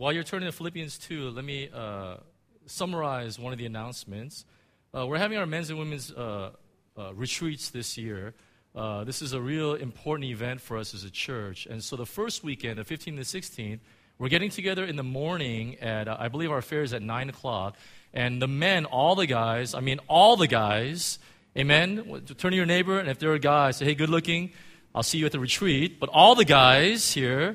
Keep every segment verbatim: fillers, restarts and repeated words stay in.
while you're turning to Philippians two, let me uh, summarize one of the announcements. Uh, we're having our men's and women's uh, uh, retreats this year. Uh, this is a real important event for us as a church. And so the first weekend, the fifteenth and sixteenth, we're getting together in the morning at, uh, I believe our fair is at nine o'clock. And the men, all the guys, I mean all the guys, amen, turn to your neighbor, and if they're a guy, say, hey, good looking, I'll see you at the retreat. But all the guys here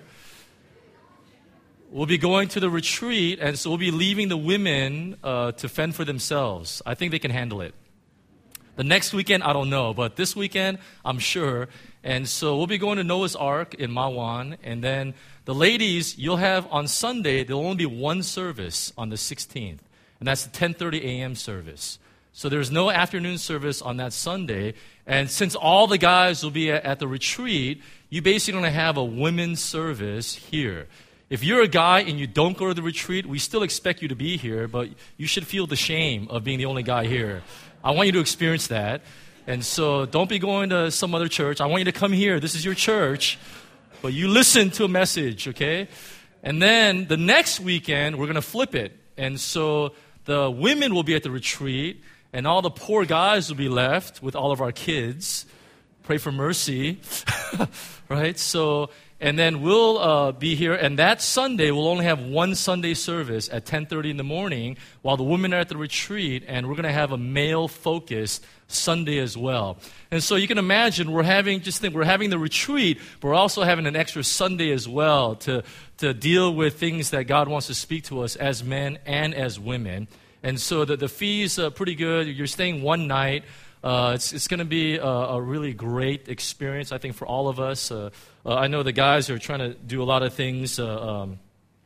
will be going to the retreat, and so we'll be leaving the women uh, to fend for themselves. I think they can handle it. The next weekend, I don't know, but this weekend, I'm sure. And so we'll be going to Noah's Ark in Mawan, and then the ladies, you'll have on Sunday, there'll only be one service on the sixteenth, and that's the ten thirty a.m. service. So there's no afternoon service on that Sunday, and since all the guys will be at, at the retreat, you basically going to have a women's service here. If you're a guy and you don't go to the retreat, we still expect you to be here, but you should feel the shame of being the only guy here. I want you to experience that. And so don't be going to some other church. I want you to come here. This is your church. But you listen to a message, okay? And then the next weekend, we're going to flip it. And so the women will be at the retreat, and all the poor guys will be left with all of our kids. Pray for mercy, right? So, and then we'll uh, be here, and that Sunday we'll only have one Sunday service at ten thirty in the morning while the women are at the retreat, and we're going to have a male-focused Sunday as well. And so you can imagine we're having, just think, we're having the retreat, but we're also having an extra Sunday as well to, to deal with things that God wants to speak to us as men and as women. And so the, the fee's uh, pretty good. You're staying one night. Uh, it's it's going to be a, a really great experience, I think, for all of us. Uh, uh, I know the guys are trying to do a lot of things uh, um,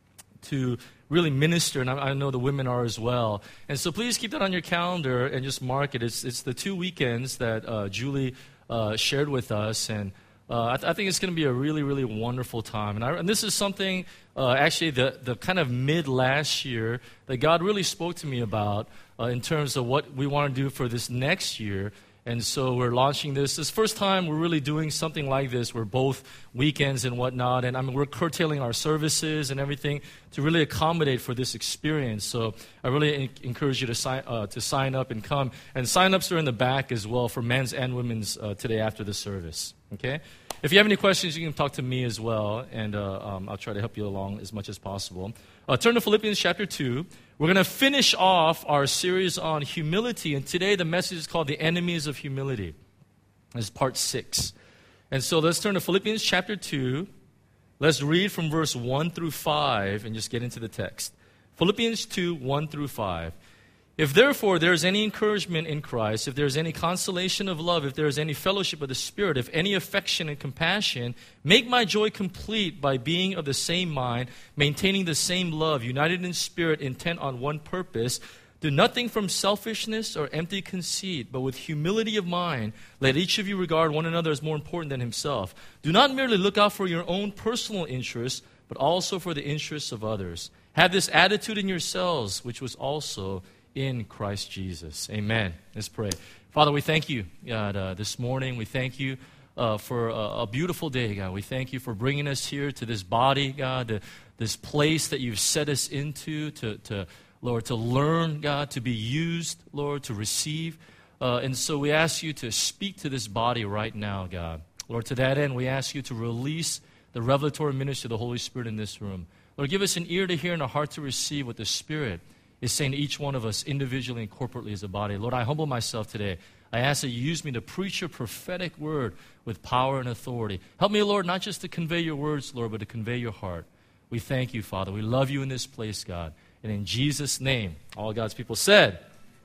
to really minister, and I, I know the women are as well. And so please keep that on your calendar and just mark it. It's it's the two weekends that uh, Julie uh, shared with us, and uh, I, th- I think it's going to be a really, really wonderful time. And, I, and this is something, uh, actually, the, the kind of mid-last year that God really spoke to me about uh, in terms of what we want to do for this next year. And so we're launching this. This first time we're really doing something like this. We're both weekends and whatnot. And I mean, we're curtailing our services and everything to really accommodate for this experience. So I really en- encourage you to sign uh, to sign up and come. And sign-ups are in the back as well for men's and women's uh, today after the service. Okay? If you have any questions, you can talk to me as well. And uh, um, I'll try to help you along as much as possible. Uh, turn to Philippians chapter two. We're going to finish off our series on humility, and today the message is called The Enemies of Humility. This is part six. And so let's turn to Philippians chapter two. Let's read from verse one through five and just get into the text. Philippians two, one through five. If therefore there is any encouragement in Christ, if there is any consolation of love, if there is any fellowship of the Spirit, if any affection and compassion, make my joy complete by being of the same mind, maintaining the same love, united in spirit, intent on one purpose. Do nothing from selfishness or empty conceit, but with humility of mind, let each of you regard one another as more important than himself. Do not merely look out for your own personal interests, but also for the interests of others. Have this attitude in yourselves, which was also in Christ Jesus. Amen. Let's pray. Father, we thank you, God, uh, this morning. We thank you uh, for a, a beautiful day, God. We thank you for bringing us here to this body, God, to this place that you've set us into, to, to Lord, to learn, God, to be used, Lord, to receive. Uh, and so we ask you to speak to this body right now, God. Lord, to that end, we ask you to release the revelatory ministry of the Holy Spirit in this room. Lord, give us an ear to hear and a heart to receive what the Spirit is saying to each one of us individually and corporately as a body. Lord, I humble myself today. I ask that you use me to preach your prophetic word with power and authority. Help me, Lord, not just to convey your words, Lord, but to convey your heart. We thank you, Father. We love you in this place, God. And in Jesus' name, all God's people said,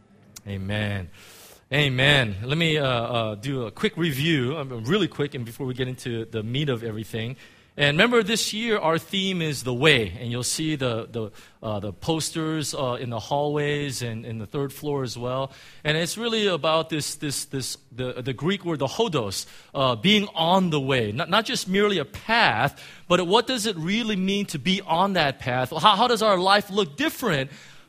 amen. Amen. Let me uh, uh, do a quick review, um, really quick, and before we get into the meat of everything. And remember, this year our theme is the way, and you'll see the the, uh, the posters uh, in the hallways and in the third floor as well. And it's really about this this this the the Greek word, the hodos, uh, being on the way, not not just merely a path, but what does it really mean to be on that path? How how does our life look different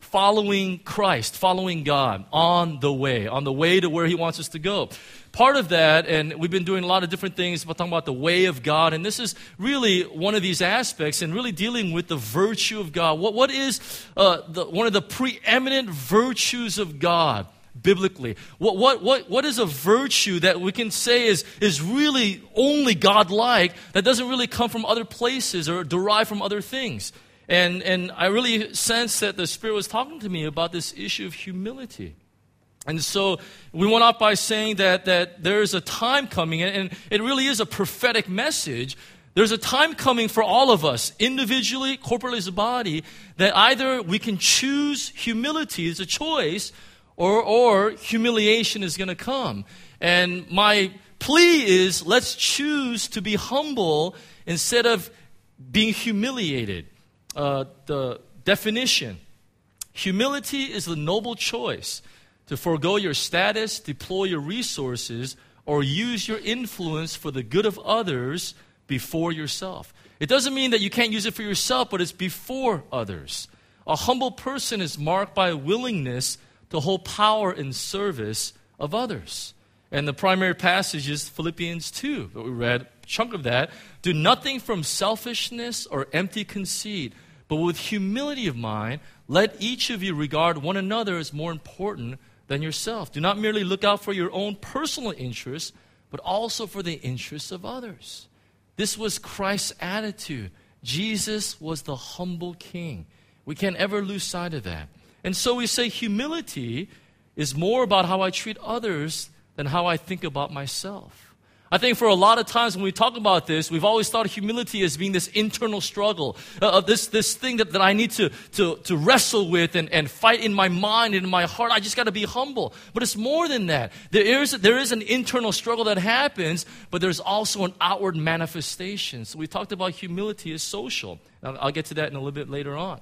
following Christ, following God on the way, on the way to where He wants us to go. Part of that, and we've been doing a lot of different things, we're talking about the way of God, and this is really one of these aspects, and really dealing with the virtue of God. What, what is uh, the, one of the preeminent virtues of God biblically? What, what, what, what is a virtue that we can say is, is really only God-like, that doesn't really come from other places or derive from other things? And, and I really sense that the Spirit was talking to me about this issue of humility. And so we went off by saying that, that there's a time coming, and it really is a prophetic message. There's a time coming for all of us, individually, corporately as a body, that either we can choose humility as a choice, or, or humiliation is going to come. And my plea is, let's choose to be humble instead of being humiliated. Uh, the definition, humility is the noble choice to forego your status, deploy your resources, or use your influence for the good of others before yourself. It doesn't mean that you can't use it for yourself, but it's before others. A humble person is marked by a willingness to hold power in service of others. And the primary passage is Philippians two, that we read, a chunk of that. Do nothing from selfishness or empty conceit, but with humility of mind, let each of you regard one another as more important than yourself. Do not merely look out for your own personal interests, but also for the interests of others. This was Christ's attitude. Jesus was the humble king. We can't ever lose sight of that. And so we say humility is more about how I treat others than how I think about myself. I think for a lot of times when we talk about this, we've always thought of humility as being this internal struggle, uh, this this thing that, that I need to, to, to wrestle with and, and fight in my mind and in my heart. I just got to be humble. But it's more than that. There is, there is an internal struggle that happens, but there's also an outward manifestation. So we talked about humility as social. I'll, I'll get to that in a little bit later on.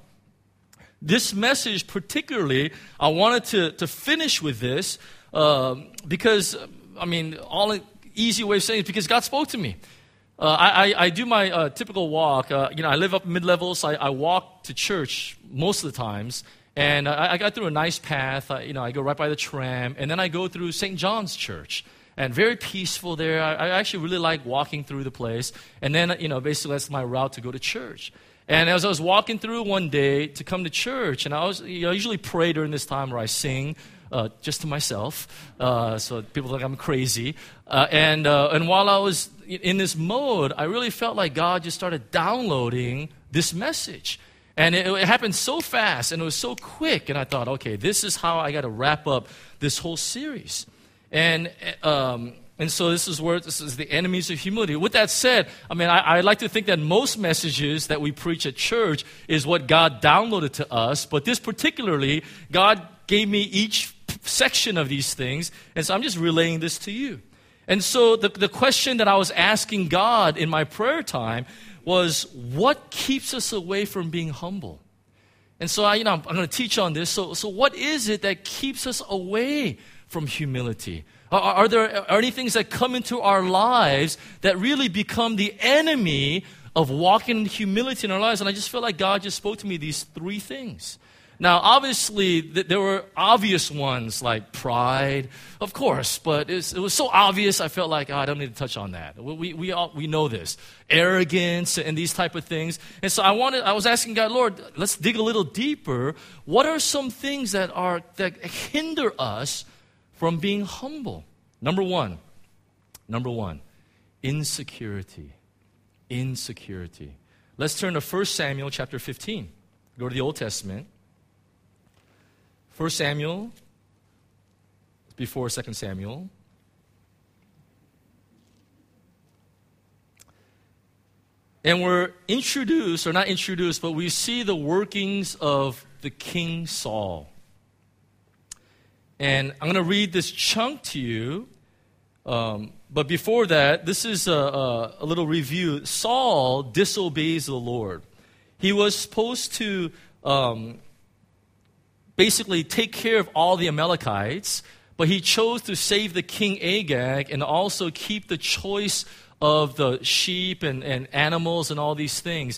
This message particularly, I wanted to, to finish with this uh, because, I mean, all it, easy way of saying it, because God spoke to me. Uh, I, I, I do my uh, typical walk. Uh, you know, I live up mid-levels. I, I walk to church most of the times. And I, I got through a nice path. I, you know, I go right by the tram. And then I go through Saint John's Church. And very peaceful there. I, I actually really like walking through the place. And then, you know, basically that's my route to go to church. And as I was walking through one day to come to church, and I was, you know, I usually pray during this time where I sing. Uh, just to myself, uh, so people think I'm crazy. Uh, and uh, and while I was in this mode, I really felt like God just started downloading this message. And it, it happened so fast, and it was so quick, and I thought, okay, this is how I got to wrap up this whole series. And um, and so this is where, this is the enemies of humility. With that said, I mean, I, I like to think that most messages that we preach at church is what God downloaded to us, but this particularly, God gave me each section of these things, and so I'm just relaying this to you. And so the, the question that I was asking God in my prayer time was, what keeps us away from being humble? And so I, you know, I'm, I'm going to teach on this. So, so what is it that keeps us away from humility? Are, are there are any things that come into our lives that really become the enemy of walking in humility in our lives? And I just feel like God just spoke to me these three things. Now, obviously, th- there were obvious ones like pride, of course, but it was, it was so obvious I felt like, oh, I don't need to touch on that. We we we, all, we know this. Arrogance and these type of things. And so I wanted, I was asking God, Lord, let's dig a little deeper. What are some things that are that hinder us from being humble? Number one, number one, insecurity. Insecurity. Let's turn to First Samuel chapter fifteen. Go to the Old Testament. First Samuel, before Second Samuel. And we're introduced, or not introduced, but we see the workings of the King Saul. And I'm going to read this chunk to you. Um, but before that, this is a, a, a little review. Saul disobeys the Lord. He was supposed to Um, basically take care of all the Amalekites, but he chose to save the king Agag and also keep the choice of the sheep and, and animals and all these things.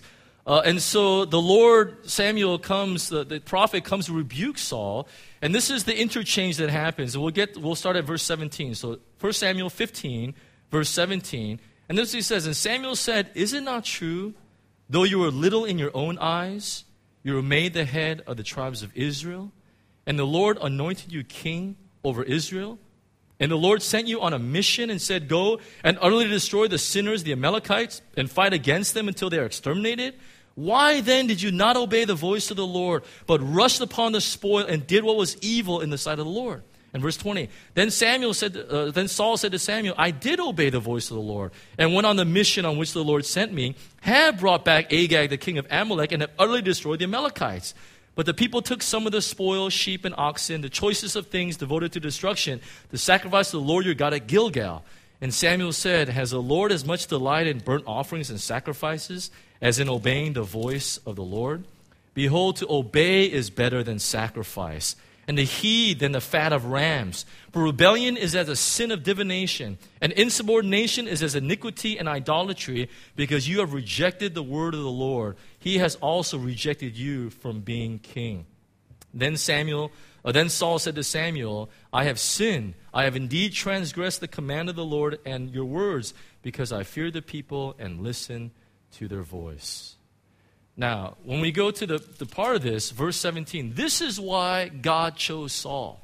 Uh, and so the Lord, Samuel comes, the, the prophet comes to rebuke Saul. And this is the interchange that happens. And we'll get, we'll start at verse seventeen. So First Samuel fifteen, verse seventeen. And this he says, and Samuel said, is it not true, though you were little in your own eyes, you were made the head of the tribes of Israel? And the Lord anointed you king over Israel? And the Lord sent you on a mission and said, go and utterly destroy the sinners, the Amalekites, and fight against them until they are exterminated? Why then did you not obey the voice of the Lord, but rushed upon the spoil and did what was evil in the sight of the Lord? And verse twenty, then Samuel said, uh, then Saul said to Samuel, I did obey the voice of the Lord, and went on the mission on which the Lord sent me, have brought back Agag, the king of Amalek, and have utterly destroyed the Amalekites. But the people took some of the spoil, sheep and oxen, the choicest of things devoted to destruction, to sacrifice to the Lord your God at Gilgal. And Samuel said, has the Lord as much delight in burnt offerings and sacrifices as in obeying the voice of the Lord? Behold, to obey is better than sacrifice, and to heed than the fat of rams. For rebellion is as a sin of divination, and insubordination is as iniquity and idolatry, because you have rejected the word of the Lord. He has also rejected you from being king. Then Samuel, or then Saul said to Samuel, I have sinned. I have indeed transgressed the command of the Lord and your words, because I fear the people and listen to their voice. Now, when we go to the, the part of this, verse seventeen, this is why God chose Saul.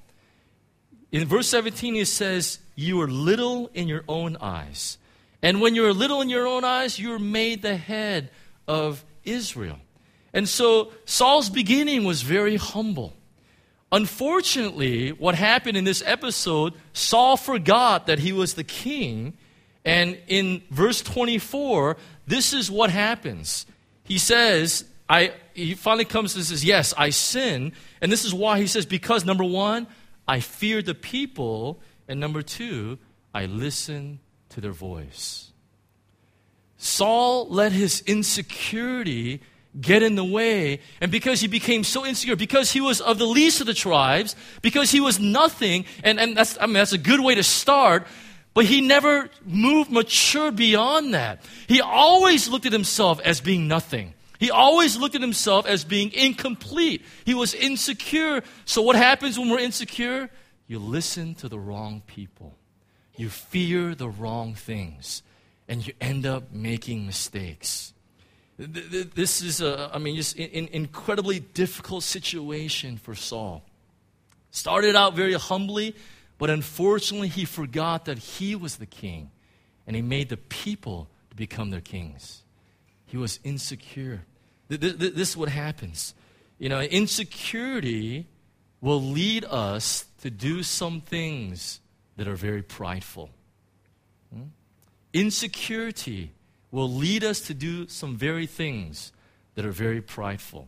In verse seventeen, it says, you are little in your own eyes. And when you're little in your own eyes, you're made the head of Israel. And so Saul's beginning was very humble. Unfortunately, what happened in this episode, Saul forgot that he was the king. And in verse twenty-four, this is what happens. He says, I, he finally comes and says, yes, I sin. And this is why he says, because number one, I fear the people. And number two, I listen to their voice. Saul let his insecurity get in the way. And because he became so insecure, because he was of the least of the tribes, because he was nothing, and, and that's, I mean, that's a good way to start. But he never moved, matured beyond that. He always looked at himself as being nothing. He always looked at himself as being incomplete. He was insecure. So what happens when we're insecure? You listen to the wrong people. You fear the wrong things. And you end up making mistakes. This is, a, I mean, just an incredibly difficult situation for Saul. Started out very humbly. But unfortunately, he forgot that he was the king, and he made the people to become their kings. He was insecure. This is what happens. You know, insecurity will lead us to do some things that are very prideful. Hmm? Insecurity will lead us to do some very things that are very prideful.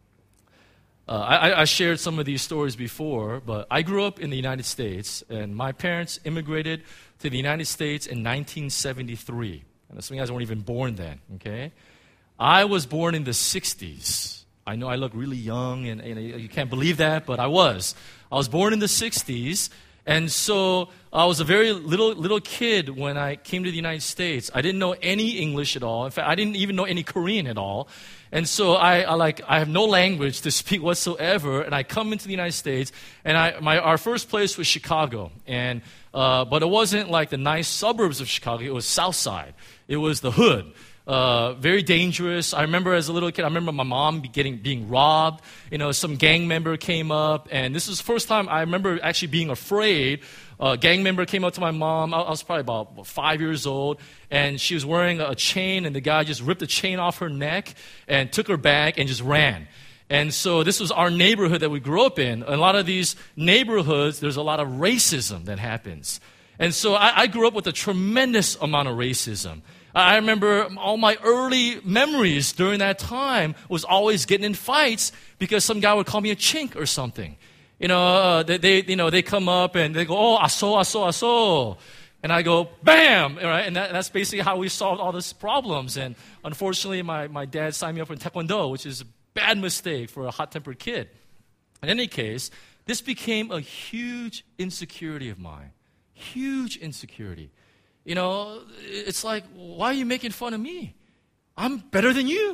Uh, I, I shared some of these stories before, but I grew up in the United States, and my parents immigrated to the United States in nineteen seventy-three. And some of you guys weren't even born then, okay? I was born in the sixties. I know I look really young, and, and you can't believe that, but I was. I was born in the sixties, and so I was a very little little kid when I came to the United States. I didn't know any English at all. In fact, I didn't even know any Korean at all. And so I, I like I have no language to speak whatsoever. And I come into the United States, and I my our first place was Chicago, and uh, but it wasn't like the nice suburbs of Chicago. It was South Side. It was the hood. Uh, very dangerous. I remember as a little kid, I remember my mom be getting being robbed. You know, some gang member came up, and this was the first time I remember actually being afraid. A gang member came up to my mom. I, I was probably about five years old, and she was wearing a chain, and the guy just ripped the chain off her neck and took her bag and just ran. And so this was our neighborhood that we grew up in. A lot of these neighborhoods, there's a lot of racism that happens. And so I, I grew up with a tremendous amount of racism. I remember all my early memories during that time was always getting in fights because some guy would call me a chink or something. You know, uh, they, they, you know, they come up and they go, oh, aso, aso, aso. And I go, bam! Right? And that, that's basically how we solved all these problems. And unfortunately, my, my dad signed me up for Taekwondo, which is a bad mistake for a hot-tempered kid. In any case, this became a huge insecurity of mine. Huge insecurity. You know, it's like, why are you making fun of me? I'm better than you.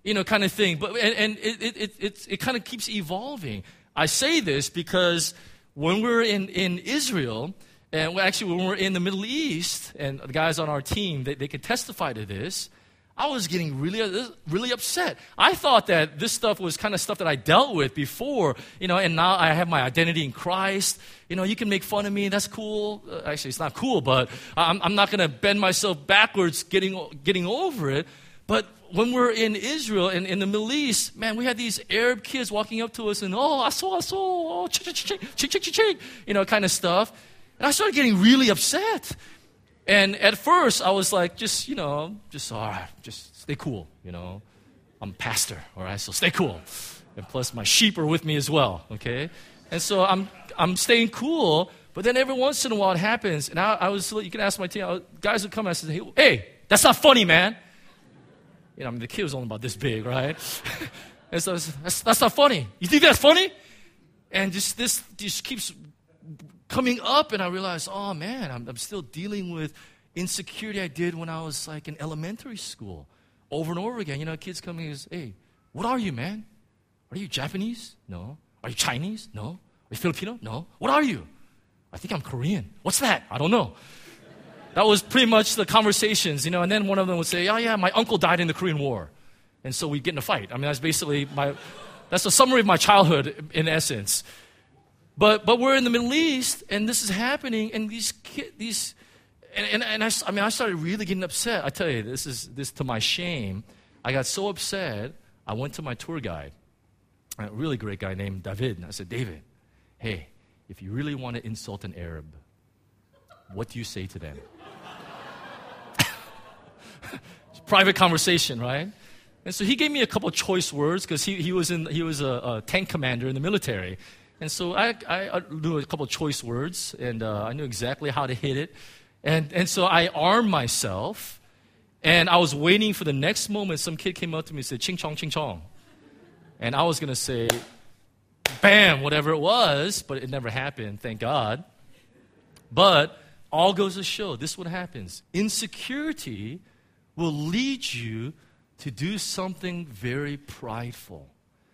you know, kind of thing. But and, and it it it it, it kind of keeps evolving. I say this because when we're in, in Israel, and actually when we're in the Middle East, and the guys on our team, they, they can testify to this, I was getting really, really upset. I thought that this stuff was kind of stuff that I dealt with before, you know, and now I have my identity in Christ. You know, you can make fun of me, that's cool. Uh, actually, it's not cool, but I'm, I'm not going to bend myself backwards getting, getting over it. But when we're in Israel and in the Middle East, man, we had these Arab kids walking up to us and, oh, I saw, I saw, oh, chick, chick, chick, chick, chick, chick, chick, you know, kind of stuff. And I started getting really upset. And at first, I was like, just, you know, just, all right, just stay cool, you know. I'm a pastor, all right, so stay cool. And plus, my sheep are with me as well, okay? And so I'm I'm staying cool, but then every once in a while it happens. And I, I was, you can ask my team, I, guys would come and I said, hey, that's not funny, man. You know, I mean, the kid was only about this big, right? And so that's, that's not funny. You think that's funny? And just this just keeps coming up, and I realized, oh, man, I'm, I'm still dealing with insecurity I did when I was, like, in elementary school over and over again. You know, kids come and say, hey, what are you, man? Are you Japanese? No. Are you Chinese? No. Are you Filipino? No. What are you? I think I'm Korean. What's that? I don't know. That was pretty much the conversations, you know, and then one of them would say, oh, yeah, my uncle died in the Korean War. And so we get in a fight. I mean, that's basically my, that's a summary of my childhood in essence. But but we're in the Middle East, and this is happening, and these kids, these, and, and, and I, I mean, I started really getting upset. I tell you, this is, this to my shame. I got so upset, I went to my tour guide, a really great guy named David, and I said, David, hey, if you really want to insult an Arab, what do you say to them? Private conversation, right? And so he gave me a couple of choice words because he, he was in he was a, a tank commander in the military, and so I I, I knew a couple of choice words, and uh, I knew exactly how to hit it, and and so I armed myself, and I was waiting for the next moment. Some kid came up to me and said, "Ching chong, ching chong," and I was gonna say, "Bam," whatever it was, but it never happened. Thank God. But all goes to show this is what happens. Insecurity will lead you to do something very prideful.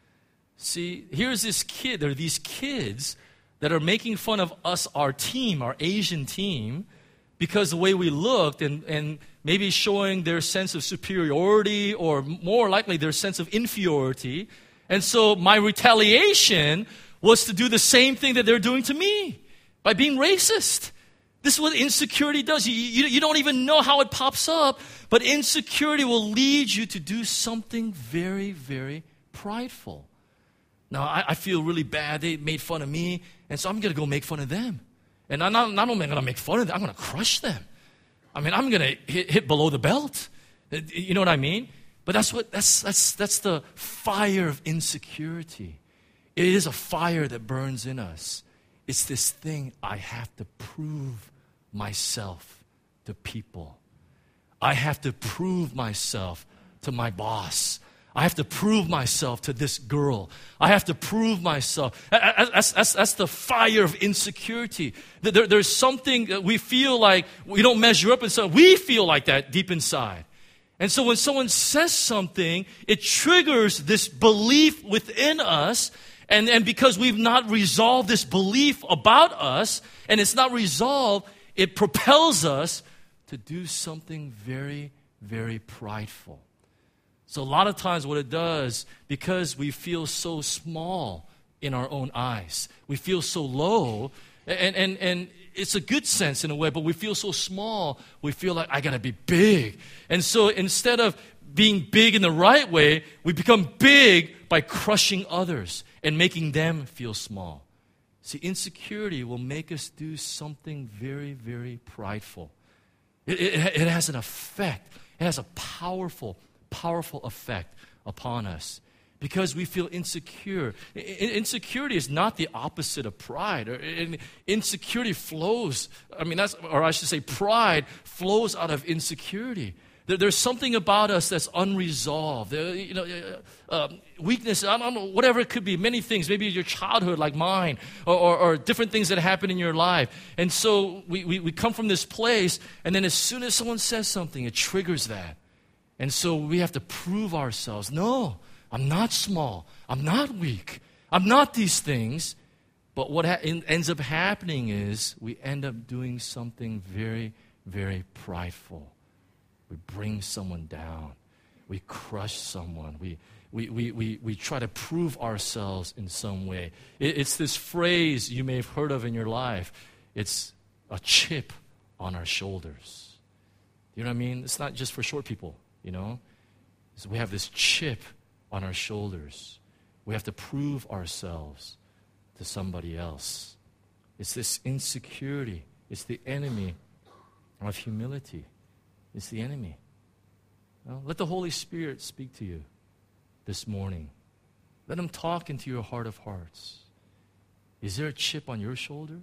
See, here's this kid. There are these kids that are making fun of us, our team, our Asian team, because the way we looked and, and maybe showing their sense of superiority or more likely their sense of inferiority. And so my retaliation was to do the same thing that they're doing to me by being racist. This is what insecurity does. You, you, you don't even know how it pops up, but insecurity will lead you to do something very, very prideful. Now, I, I feel really bad. They made fun of me, and so I'm going to go make fun of them. And I'm not, not only am I going to make fun of them, I'm going to crush them. I mean, I'm going to hit, hit below the belt. You know what I mean? But that's what that's that's that's the fire of insecurity. It is a fire that burns in us. It's this thing, I have to prove myself to people. I have to prove myself to my boss. I have to prove myself to this girl. I have to prove myself. That's, that's, that's the fire of insecurity. There, there's something that we feel like we don't measure up, and so we feel like that deep inside. And so when someone says something, it triggers this belief within us. And, and because we've not resolved this belief about us, and it's not resolved, it propels us to do something very, very prideful. So a lot of times what it does, because we feel so small in our own eyes, we feel so low, and, and, and it's a good sense in a way, but we feel so small, we feel like, I got to be big. And so instead of being big in the right way, we become big by crushing others and making them feel small. See, insecurity will make us do something very, very prideful. It, it, it has an effect. It has a powerful, powerful effect upon us because we feel insecure. Insecurity is not the opposite of pride. Insecurity flows, I mean, that's, or I should say pride flows out of insecurity. There's something about us that's unresolved. You know, uh, weakness, I don't know, whatever it could be, many things. Maybe your childhood like mine or, or, or different things that happen in your life. And so we, we, we come from this place, and then as soon as someone says something, it triggers that. And so we have to prove ourselves. No, I'm not small. I'm not weak. I'm not these things. But what ha- ends up happening is we end up doing something very, very prideful. We bring someone down. We crush someone. We, we, we, we, we try to prove ourselves in some way. It, it's this phrase you may have heard of in your life. It's a chip on our shoulders. You know what I mean? It's not just for short people, you know. So we have this chip on our shoulders. We have to prove ourselves to somebody else. It's this insecurity. It's the enemy of humility. It's the enemy. Well, let the Holy Spirit speak to you this morning. Let Him talk into your heart of hearts. Is there a chip on your shoulder?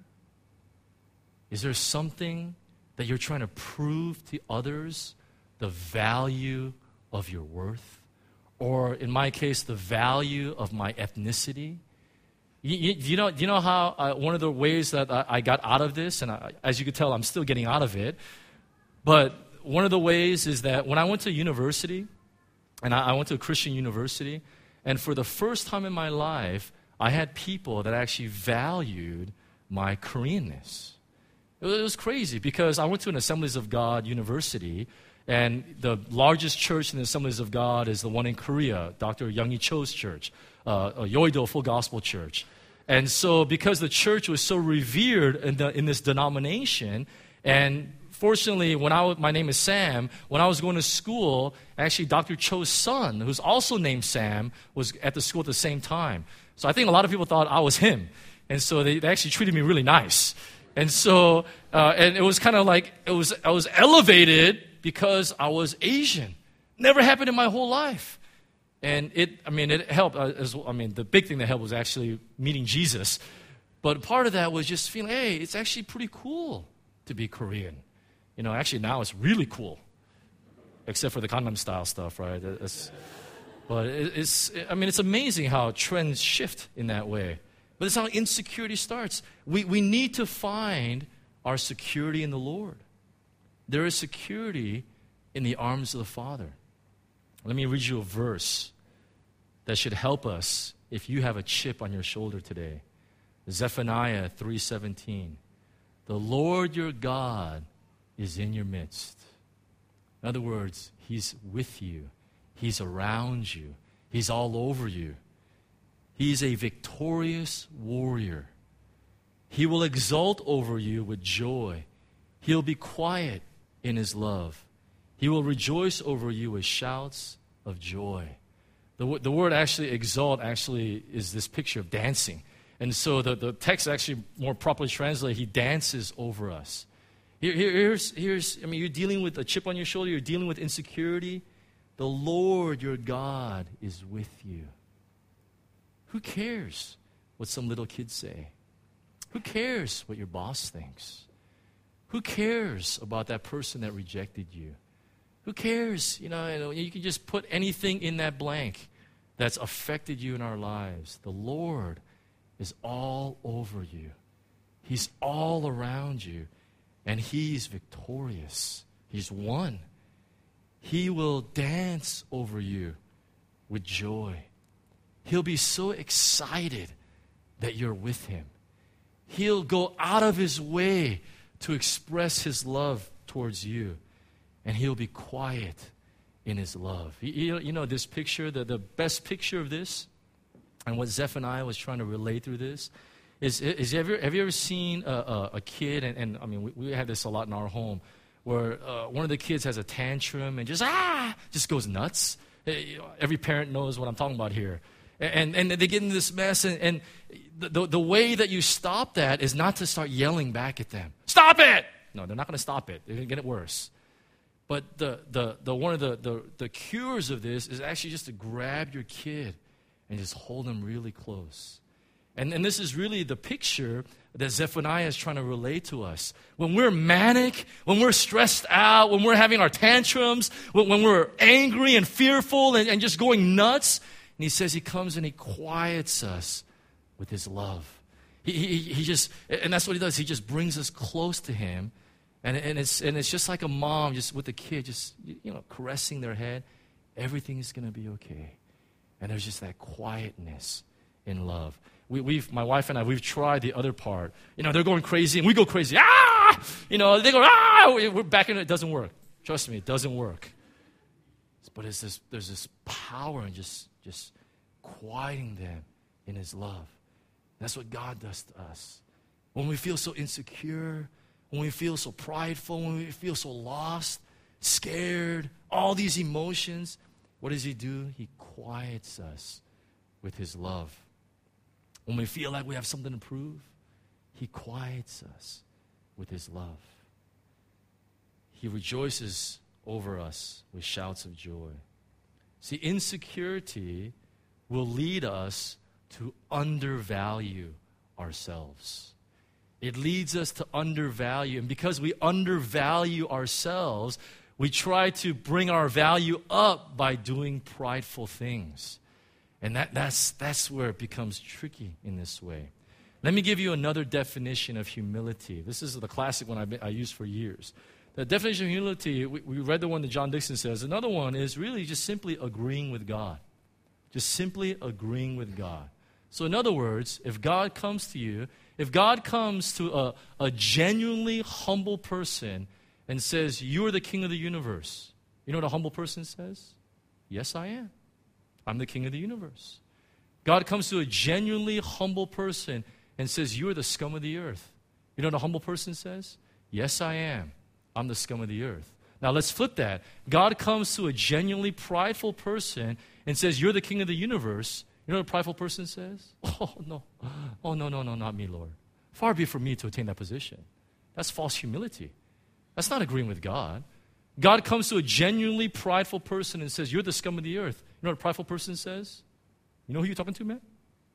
Is there something that you're trying to prove to others the value of your worth? Or in my case, the value of my ethnicity? You, you, you know, you know how uh, one of the ways that I, I got out of this, and I, as you can tell, I'm still getting out of it, but one of the ways is that when I went to university, and I, I went to a Christian university, and for the first time in my life, I had people that actually valued my Koreanness. It was, it was crazy because I went to an Assemblies of God university, and the largest church in the Assemblies of God is the one in Korea, Doctor Youngie Cho's church, uh, Yoido Full Gospel Church. And so because the church was so revered in, the, in this denomination, and fortunately, when I, my name is Sam, when I was going to school, actually Doctor Cho's son, who's also named Sam, was at the school at the same time. So I think a lot of people thought I was him. And so they, they actually treated me really nice. And so, uh, and it was kind of like, it was I was elevated because I was Asian. Never happened in my whole life. And it, I mean, it helped. Uh, as, I mean, the big thing that helped was actually meeting Jesus. But part of that was just feeling, hey, it's actually pretty cool to be Korean. You know, actually now it's really cool. Except for the Gangnam Style stuff, right? It's, but it, it's, I mean, it's amazing how trends shift in that way. But it's how insecurity starts. We, we need to find our security in the Lord. There is security in the arms of the Father. Let me read you a verse that should help us if you have a chip on your shoulder today. Zephaniah three seventeen. The Lord your God is in your midst. In other words, He's with you. He's around you. He's all over you. He's a victorious warrior. He will exult over you with joy. He'll be quiet in His love. He will rejoice over you with shouts of joy. The, the word actually, exalt, actually is this picture of dancing. And so the, the text actually more properly translated, He dances over us. Here, here, here's, here's, I mean, you're dealing with a chip on your shoulder, you're dealing with insecurity. The Lord your God is with you. Who cares what some little kids say? Who cares what your boss thinks? Who cares about that person that rejected you? Who cares? You know, you can just put anything in that blank that's affected you in our lives. The Lord is all over you. He's all around you. And He's victorious. He's won. He will dance over you with joy. He'll be so excited that you're with Him. He'll go out of His way to express His love towards you. And He'll be quiet in His love. You, you know this picture, the, the best picture of this, and what Zephaniah was trying to relate through this, is, is have, you, have you ever seen a, a, a kid, and, and I mean, we, we have this a lot in our home, where uh, one of the kids has a tantrum and just, ah, just goes nuts. Every parent knows what I'm talking about here. And, and they get into this mess, and, and the, the way that you stop that is not to start yelling back at them. Stop it! No, they're not going to stop it. They're going to get it worse. But the, the, the one of the, the, the cures of this is actually just to grab your kid and just hold them really close. And, and this is really the picture that Zephaniah is trying to relate to us. When we're manic, when we're stressed out, when we're having our tantrums, when, when we're angry and fearful and, and just going nuts, and he says He comes and He quiets us with His love. He, he, he just, and that's what He does. He just brings us close to Him. And, and, it's, and it's just like a mom just with a kid, just, you know, caressing their head. Everything is going to be okay. And there's just that quietness in love. We, we've, my wife and I, we've tried the other part. You know, they're going crazy, and we go crazy. Ah! You know, they go, ah! We're back in it. It doesn't work. Trust me, it doesn't work. But it's this, there's this power in just, just quieting them in His love. That's what God does to us. When we feel so insecure, when we feel so prideful, when we feel so lost, scared, all these emotions, what does He do? He quiets us with His love. When we feel like we have something to prove, He quiets us with His love. He rejoices over us with shouts of joy. See, insecurity will lead us to undervalue ourselves. It leads us to undervalue. And because we undervalue ourselves, we try to bring our value up by doing prideful things. And that, that's, that's where it becomes tricky in this way. Let me give you another definition of humility. This is the classic one I, I used for years. The definition of humility, we, we read the one that John Dixon says. Another one is really just simply agreeing with God. Just simply agreeing with God. So in other words, if God comes to you, if God comes to a, a genuinely humble person and says, you are the king of the universe, you know what a humble person says? Yes, I am. I'm the king of the universe. God comes to a genuinely humble person and says, you are the scum of the earth. You know what a humble person says? Yes, I am. I'm the scum of the earth. Now let's flip that. God comes to a genuinely prideful person and says, you're the king of the universe. You know what a prideful person says? Oh, no. Oh, no, no, no, not me, Lord. Far be it from me to attain that position. That's false humility. That's not agreeing with God. God comes to a genuinely prideful person and says, you're the scum of the earth. You know what a prideful person says? You know who you're talking to, man?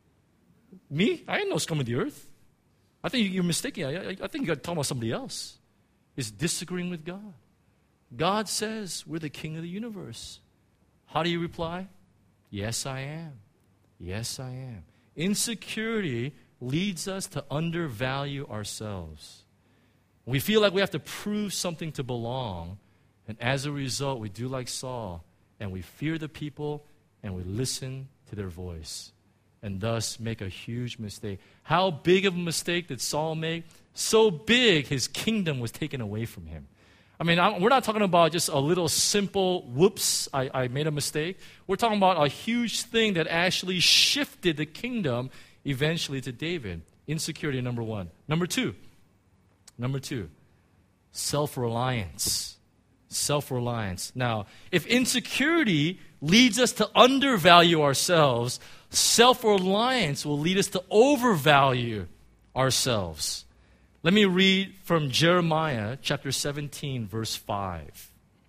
Me? I ain't no scum of the earth. I think you're mistaken. I, I, I think you're talking about somebody else. Is disagreeing with God. God says, we're the king of the universe. How do you reply? Yes, I am. Yes, I am. Insecurity leads us to undervalue ourselves. We feel like we have to prove something to belong, and as a result, we do like Saul, and we fear the people, and we listen to their voice, and thus make a huge mistake. How big of a mistake did Saul make? So big, his kingdom was taken away from him. I mean, I'm, we're not talking about just a little simple, whoops, I, I made a mistake. We're talking about a huge thing that actually shifted the kingdom eventually to David. Insecurity, number one. Number two, number two, self-reliance. Self-reliance. Now, if insecurity leads us to undervalue ourselves, self-reliance will lead us to overvalue ourselves. Let me read from Jeremiah chapter seventeen, verse five.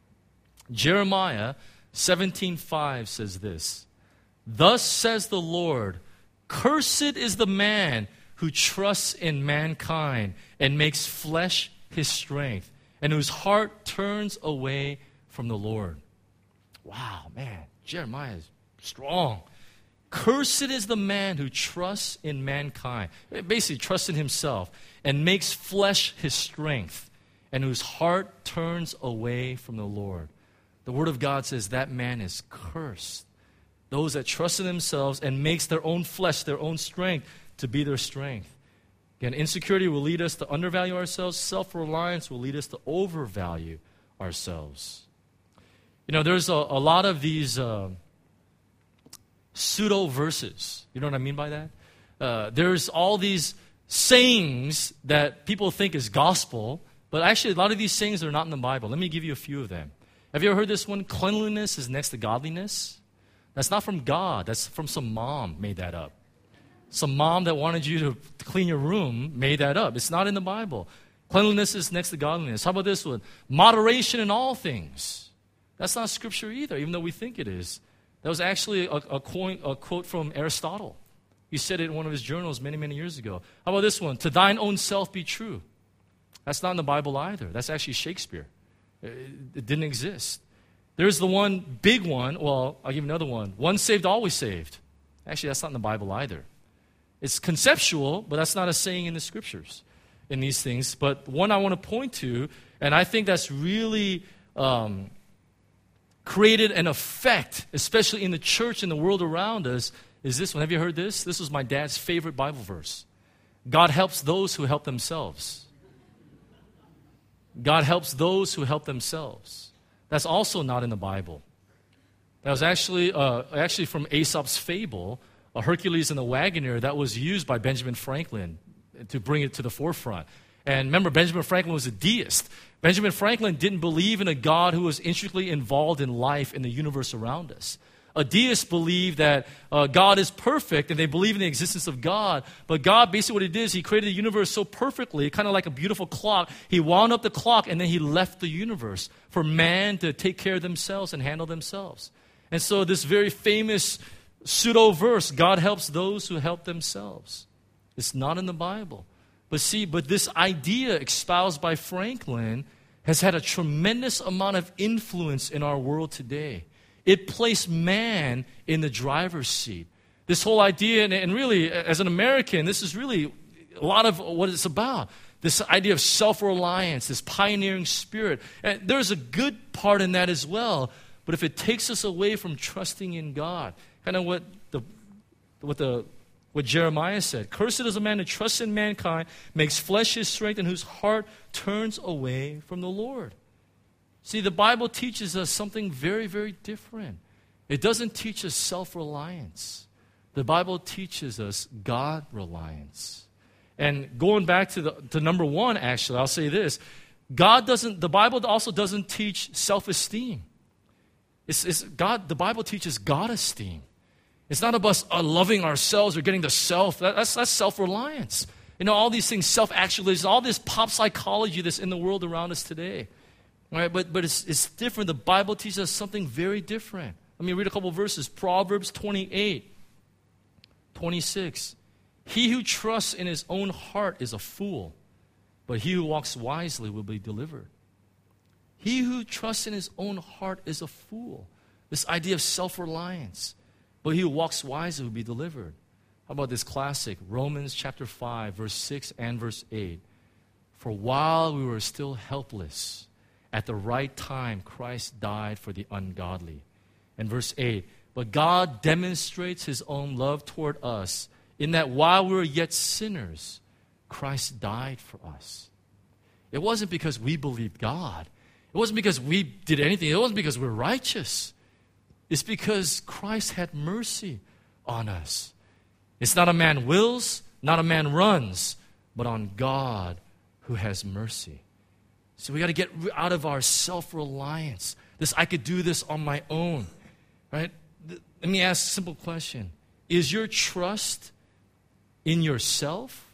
Jeremiah seventeen five says this, thus says the Lord, cursed is the man who trusts in mankind and makes flesh his strength, and whose heart turns away from the Lord. Wow, man, Jeremiah is strong. Cursed is the man who trusts in mankind, basically trusts in himself, and makes flesh his strength, and whose heart turns away from the Lord. The Word of God says that man is cursed. Those that trust in themselves and makes their own flesh, their own strength, to be their strength. Again, insecurity will lead us to undervalue ourselves. Self-reliance will lead us to overvalue ourselves. You know, there's a, a lot of these uh, pseudo verses. You know what I mean by that? Uh, there's all these sayings that people think is gospel, but actually a lot of these sayings are not in the Bible. Let me give you a few of them. Have you ever heard this one? Cleanliness is next to godliness. That's not from God. That's from some mom made that up. Some mom that wanted you to clean your room made that up. It's not in the Bible. Cleanliness is next to godliness. How about this one? Moderation in all things. That's not scripture either, even though we think it is. That was actually a, a, quote, a quote from Aristotle. He said it in one of his journals many, many years ago. How about this one? To thine own self be true. That's not in the Bible either. That's actually Shakespeare. It, it didn't exist. There's the one big one. Well, I'll give you another one. Once saved, always saved. Actually, that's not in the Bible either. It's conceptual, but that's not a saying in the scriptures. in these things, but one I want to point to, and I think that's really um, created an effect, especially in the church and the world around us, is this one. Have you heard this? This was my dad's favorite Bible verse. God helps those who help themselves. God helps those who help themselves. That's also not in the Bible. That was actually uh, actually from Aesop's fable, a Hercules and the Wagoner, that was used by Benjamin Franklin to bring it to the forefront. And remember, Benjamin Franklin was a deist. Benjamin Franklin didn't believe in a God who was intricately involved in life in the universe around us. A deist believed that uh, God is perfect, and they believe in the existence of God. But God, basically what he did is he created the universe so perfectly, kind of like a beautiful clock. He wound up the clock, and then he left the universe for man to take care of themselves and handle themselves. And so this very famous pseudo-verse, God helps those who help themselves. It's not in the Bible. But see, but this idea espoused by Franklin has had a tremendous amount of influence in our world today. It placed man in the driver's seat. This whole idea, and, and really, as an American, this is really a lot of what it's about. This idea of self-reliance, this pioneering spirit. And there's a good part in that as well. But if it takes us away from trusting in God, kind of what the what the what Jeremiah said, cursed is a man who trusts in mankind, makes flesh his strength, and whose heart turns away from the Lord. See, the Bible teaches us something very, very different. It doesn't teach us self-reliance. The Bible teaches us God-reliance. And going back to the to number one, actually, I'll say this. God doesn't, the Bible also doesn't teach self-esteem. It's, it's God, the Bible teaches God-esteem. It's not about us uh, loving ourselves or getting the self. That, that's, that's self-reliance. You know, all these things, self-actualization, all this pop psychology that's in the world around us today. Right? But, but it's, it's different. The Bible teaches us something very different. Let me read a couple of verses. Proverbs twenty-eight, twenty-six. He who trusts in his own heart is a fool, but he who walks wisely will be delivered. He who trusts in his own heart is a fool. This idea of self-reliance. But he who walks wisely will be delivered. How about this classic? Romans chapter five, verse six and verse eight. For while we were still helpless, at the right time Christ died for the ungodly. And verse eight. But God demonstrates his own love toward us in that while we were yet sinners, Christ died for us. It wasn't because we believed God. It wasn't because we did anything. It wasn't because we're righteous. It's because Christ had mercy on us. It's not a man wills, not a man runs, but on God who has mercy. So we got to get out of our self-reliance. This, I could do this on my own. Right? Let me ask a simple question. Is your trust in yourself,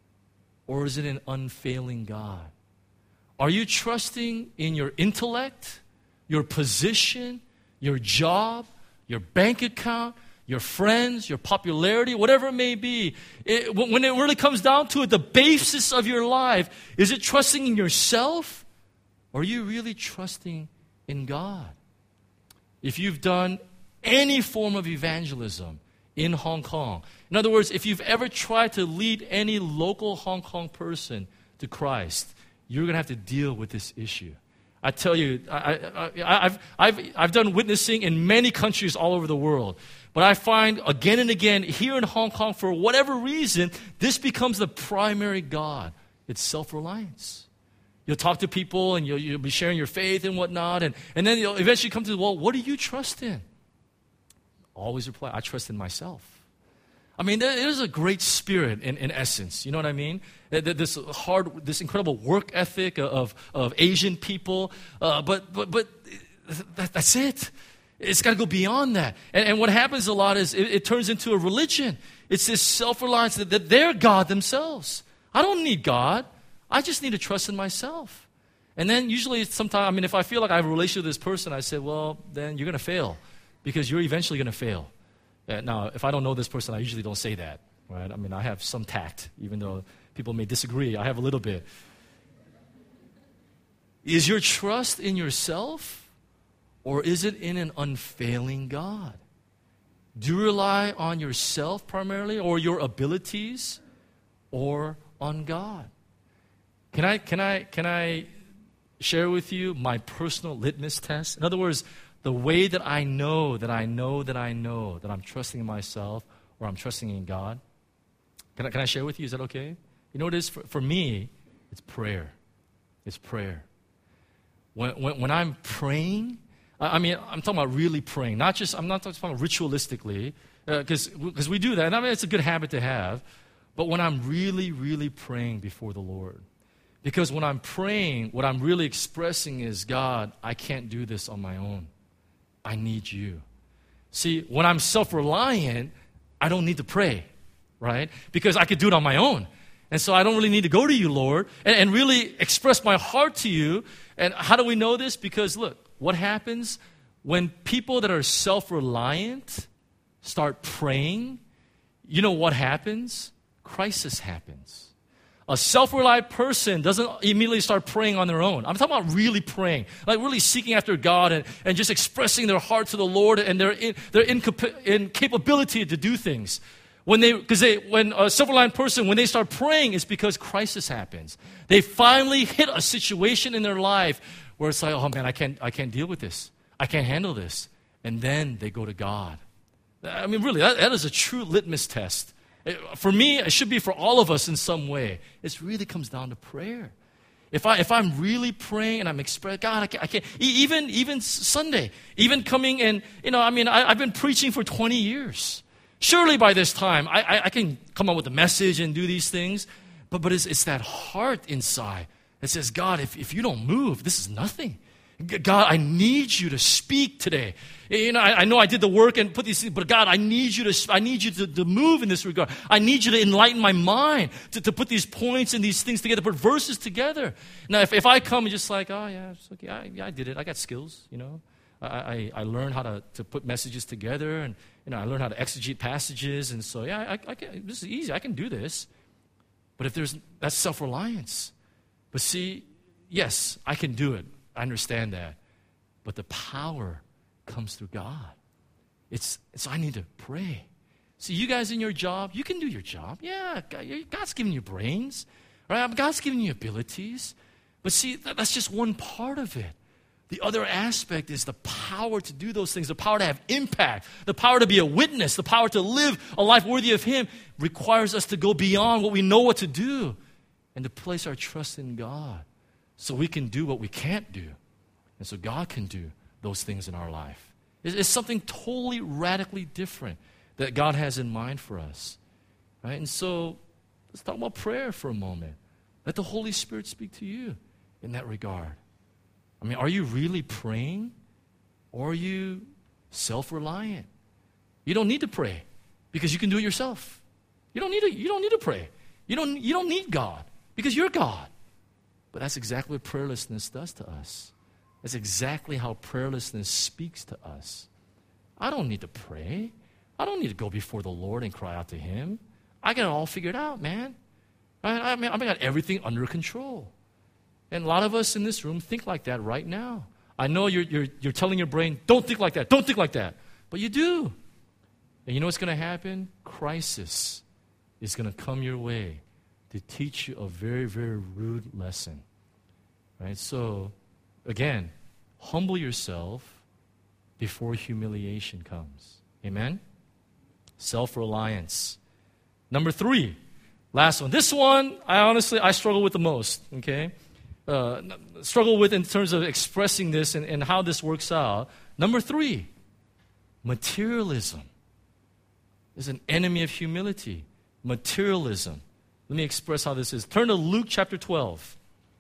or is it in unfailing God? Are you trusting in your intellect, your position, your job, your bank account, your friends, your popularity, whatever it may be? It, when it really comes down to it, the basis of your life, is it trusting in yourself, or are you really trusting in God? If you've done any form of evangelism in Hong Kong, in other words, if you've ever tried to lead any local Hong Kong person to Christ, you're going to have to deal with this issue. I tell you, I, I, I've, I've, I've done witnessing in many countries all over the world. But I find again and again, here in Hong Kong, for whatever reason, this becomes the primary God. It's self-reliance. You'll talk to people and you'll, you'll be sharing your faith and whatnot. And, and then you'll eventually come to, well, what do you trust in? Always reply, I trust in myself. I mean, there is a great spirit in, in essence. You know what I mean? This hard, this incredible work ethic of, of Asian people. Uh, but but but that, that's it. It's got to go beyond that. And, and what happens a lot is it, it turns into a religion. It's this self-reliance that, that they're God themselves. I don't need God. I just need to trust in myself. And then usually sometimes, I mean, if I feel like I have a relationship with this person, I say, well, then you're going to fail because you're eventually going to fail. Uh, now, if I don't know this person, I usually don't say that, right? I mean, I have some tact, even though people may disagree. I have a little bit. Is your trust in yourself, or is it in an unfailing God? Do you rely on yourself primarily, or your abilities, or on God? Can I, can I, can I share with you my personal litmus test? In other words, the way that I know that I know that I know that I'm trusting in myself or I'm trusting in God. Can I, can I share with you? Is that okay? You know what it is? For, for me, it's prayer. It's prayer. When, when, when I'm praying, I, I mean, I'm talking about really praying. Not just, I'm not talking about ritualistically, because uh, because we do that. And I mean, it's a good habit to have. But when I'm really, really praying before the Lord. Because when I'm praying, what I'm really expressing is, God, I can't do this on my own. I need you. See, when I'm self-reliant, I don't need to pray, right? Because I could do it on my own. And so I don't really need to go to you, Lord, and, and really express my heart to you. And how do we know this? Because look, what happens when people that are self-reliant start praying, you know what happens? Crisis happens. A self-reliant person doesn't immediately start praying on their own. I'm talking about really praying, like really seeking after God and, and just expressing their heart to the Lord and their, in, their incap- incapability to do things. When they, because they, when a self-reliant person, when they start praying, it's because crisis happens. They finally hit a situation in their life where it's like, oh man, I can't, I can't deal with this. I can't handle this. And then they go to God. I mean, really, that, that is a true litmus test. It, for me, it should be for all of us in some way. It really comes down to prayer. If I if I'm really praying and I'm expressing, God, I can't, I can't. Even even Sunday, even coming and you know, I mean, I, I've been preaching for twenty years. Surely by this time, I, I, I can come up with a message and do these things, but but it's it's that heart inside that says, God, if if you don't move, this is nothing. God, I need you to speak today. You know, I, I know I did the work and put these things, but God, I need you to I need you to, to move in this regard. I need you to enlighten my mind, to, to put these points and these things together, put verses together. Now, if, if I come and just like, oh, yeah, it's okay, I, yeah, I did it. I got skills, you know. I, I, I learned how to, to put messages together, and you know, I learned how to exegete passages, and so, yeah, I, I can, this is easy. I can do this. But if there's, that's self-reliance. But see, yes, I can do it. I understand that. But the power comes through God. It's, it's I need to pray. See, you guys in your job, you can do your job. Yeah, God's giving you brains. Right? God's giving you abilities. But see, that, that's just one part of it. The other aspect is the power to do those things, the power to have impact, the power to be a witness, the power to live a life worthy of Him requires us to go beyond what we know what to do and to place our trust in God. So we can do what we can't do. And so God can do those things in our life. It's something totally radically different that God has in mind for us. Right? And so let's talk about prayer for a moment. Let the Holy Spirit speak to you in that regard. I mean, are you really praying? Or are you self-reliant? You don't need to pray because you can do it yourself. You don't need to, you don't need to pray. You don't, you don't need God because you're God. But that's exactly what prayerlessness does to us. That's exactly how prayerlessness speaks to us. I don't need to pray. I don't need to go before the Lord and cry out to Him. I got it all figured out, man. I, I mean, I got everything under control. And a lot of us in this room think like that right now. I know you're, you're, you're telling your brain, don't think like that, don't think like that. But you do. And you know what's going to happen? Crisis is going to come your way to teach you a very, very rude lesson. Right? So, again, humble yourself before humiliation comes. Amen? Self-reliance. Number three, last one. This one, I honestly, I struggle with the most, okay? Uh, struggle with in terms of expressing this and, and how this works out. Number three, materialism is an enemy of humility. Materialism. Let me express how this is. Turn to Luke chapter twelve.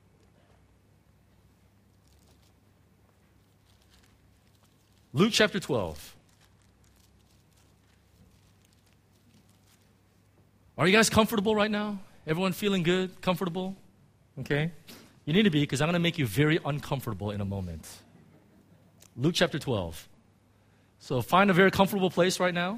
Luke chapter twelve. Are you guys comfortable right now? Everyone feeling good, comfortable? Okay. You need to be, because I'm going to make you very uncomfortable in a moment. Luke chapter twelve. So find a very comfortable place right now.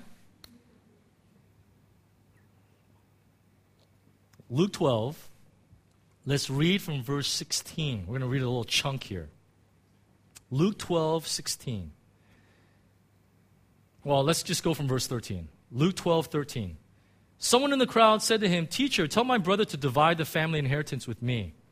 Luke twelve, let's read from verse sixteen. We're going to read a little chunk here. Luke twelve, sixteen. Well, let's just go from verse thirteen. Luke twelve, thirteen. Someone in the crowd said to him, "Teacher, tell my brother to divide the family inheritance with me."